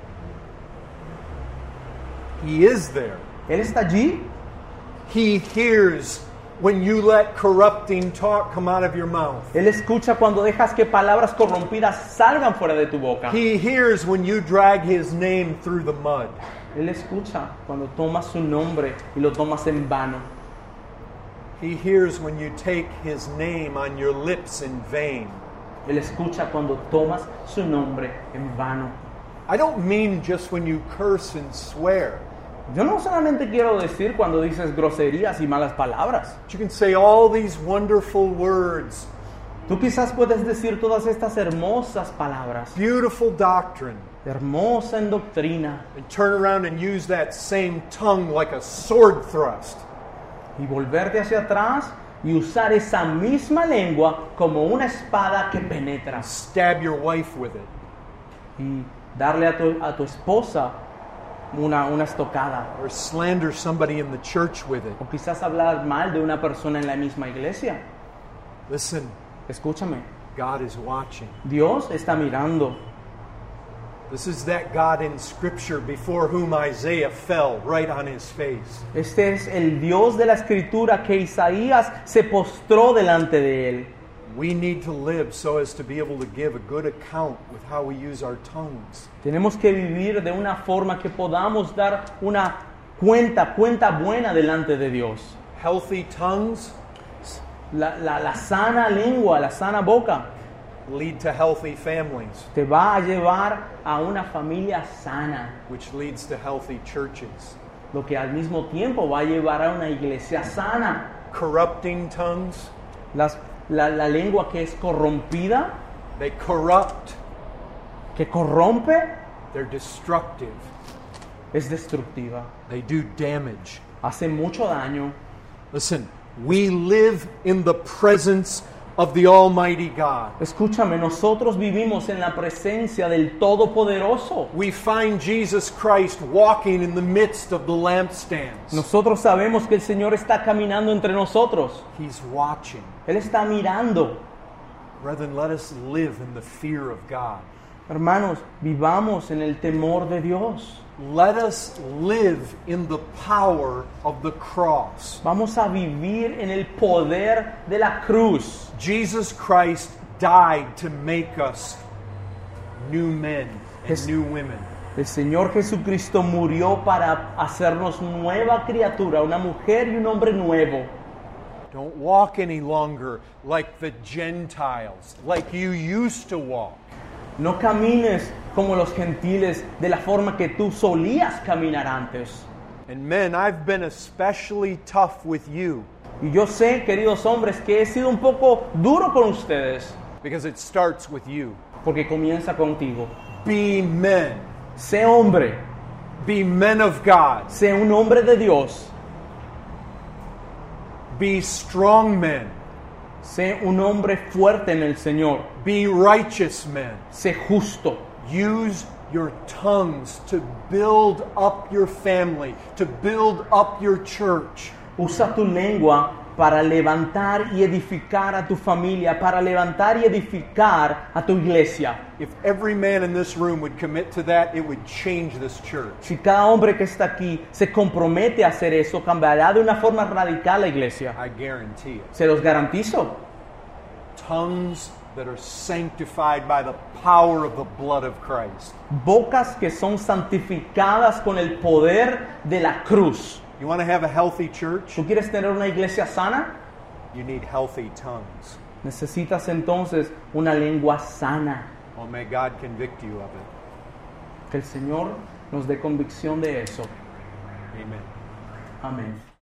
He is there. ¿Él está allí? He hears when you let corrupting talk come out of your mouth. Él escucha cuando dejas que palabras corrompidas salgan fuera de tu boca. He hears when you drag His name through the mud. Él escucha cuando tomas su nombre y lo tomas en vano. He hears when you take His name on your lips in vain. Él escucha cuando tomas su nombre en vano. I don't mean just when you curse and swear. Yo no solamente quiero decir cuando dices groserías y malas palabras. You can say all these wonderful words, Tú quizás puedes decir todas estas hermosas palabras, beautiful doctrine, hermosa en doctrina, and turn around and use that same tongue like a sword thrust. y volverte hacia atrás y usar esa misma lengua como una espada que penetra Stab your wife with it. y darle a tu esposa una estocada, Or slander somebody in the church with it. o quizás hablar mal de una persona en la misma iglesia. Listen, Escúchame, God is watching. Dios está mirando. This is that God in Scripture before whom Isaiah fell right on his face. Este es el Dios de la Escritura que Isaías se postró delante de él. We need to live so as to be able to give a good account with how we use our tongues. Tenemos que vivir de una forma que podamos dar una cuenta buena delante de Dios. Healthy tongues La sana lengua, la sana boca, lead to healthy families, te va a llevar a una familia sana, which leads to healthy churches. lo que al mismo tiempo va a llevar a una iglesia sana. Corrupting tongues, La lengua que es corrompida, they corrupt, que corrompe, they're destructive, es destructiva, they do damage. hace mucho daño. Listen, we live in the presence of the Almighty God. Escúchame, nosotros vivimos en la presencia del Todopoderoso. We find Jesus Christ walking in the midst of the lampstands. Nosotros sabemos que el Señor está caminando entre nosotros. He's watching. Él está mirando. Brethren, let us live in the fear of God. Hermanos, vivamos en el temor de Dios. Let us live in the power of the cross. Vamos a vivir en el poder de la cruz. Jesus Christ died to make us new men and Yes. new women. El Señor Jesucristo murió para hacernos nueva criatura, una mujer y un hombre nuevo. Don't walk any longer like the Gentiles, like you used to walk. No camines como los gentiles de la forma que tú solías caminar antes. And men, I've been especially tough with you Y yo sé, queridos hombres, que he sido un poco duro con ustedes, because it starts with you. porque comienza contigo. Be men. Sé hombre, Be men of God. sé un hombre de Dios, Be strong men. sé un hombre fuerte en el Señor, Be righteous men. sé justo. Use your tongues to build up your family, to build up your church. Usa tu lengua para levantar y edificar a tu familia, para levantar y edificar a tu iglesia. If every man in this room would commit to that, it would change this church. Si cada hombre que está aquí se compromete a hacer eso, cambiará de una forma radical la iglesia. I guarantee it. Se los garantizo. Tongues that are sanctified by the power of the blood of Christ. Bocas que son santificadas con el poder de la cruz. You want to have a healthy church? ¿Tú quieres tener una iglesia sana? You need healthy tongues. Necesitas entonces una lengua sana. Well, may God convict you of it. Que el Señor nos dé convicción de eso. Amen. Amén.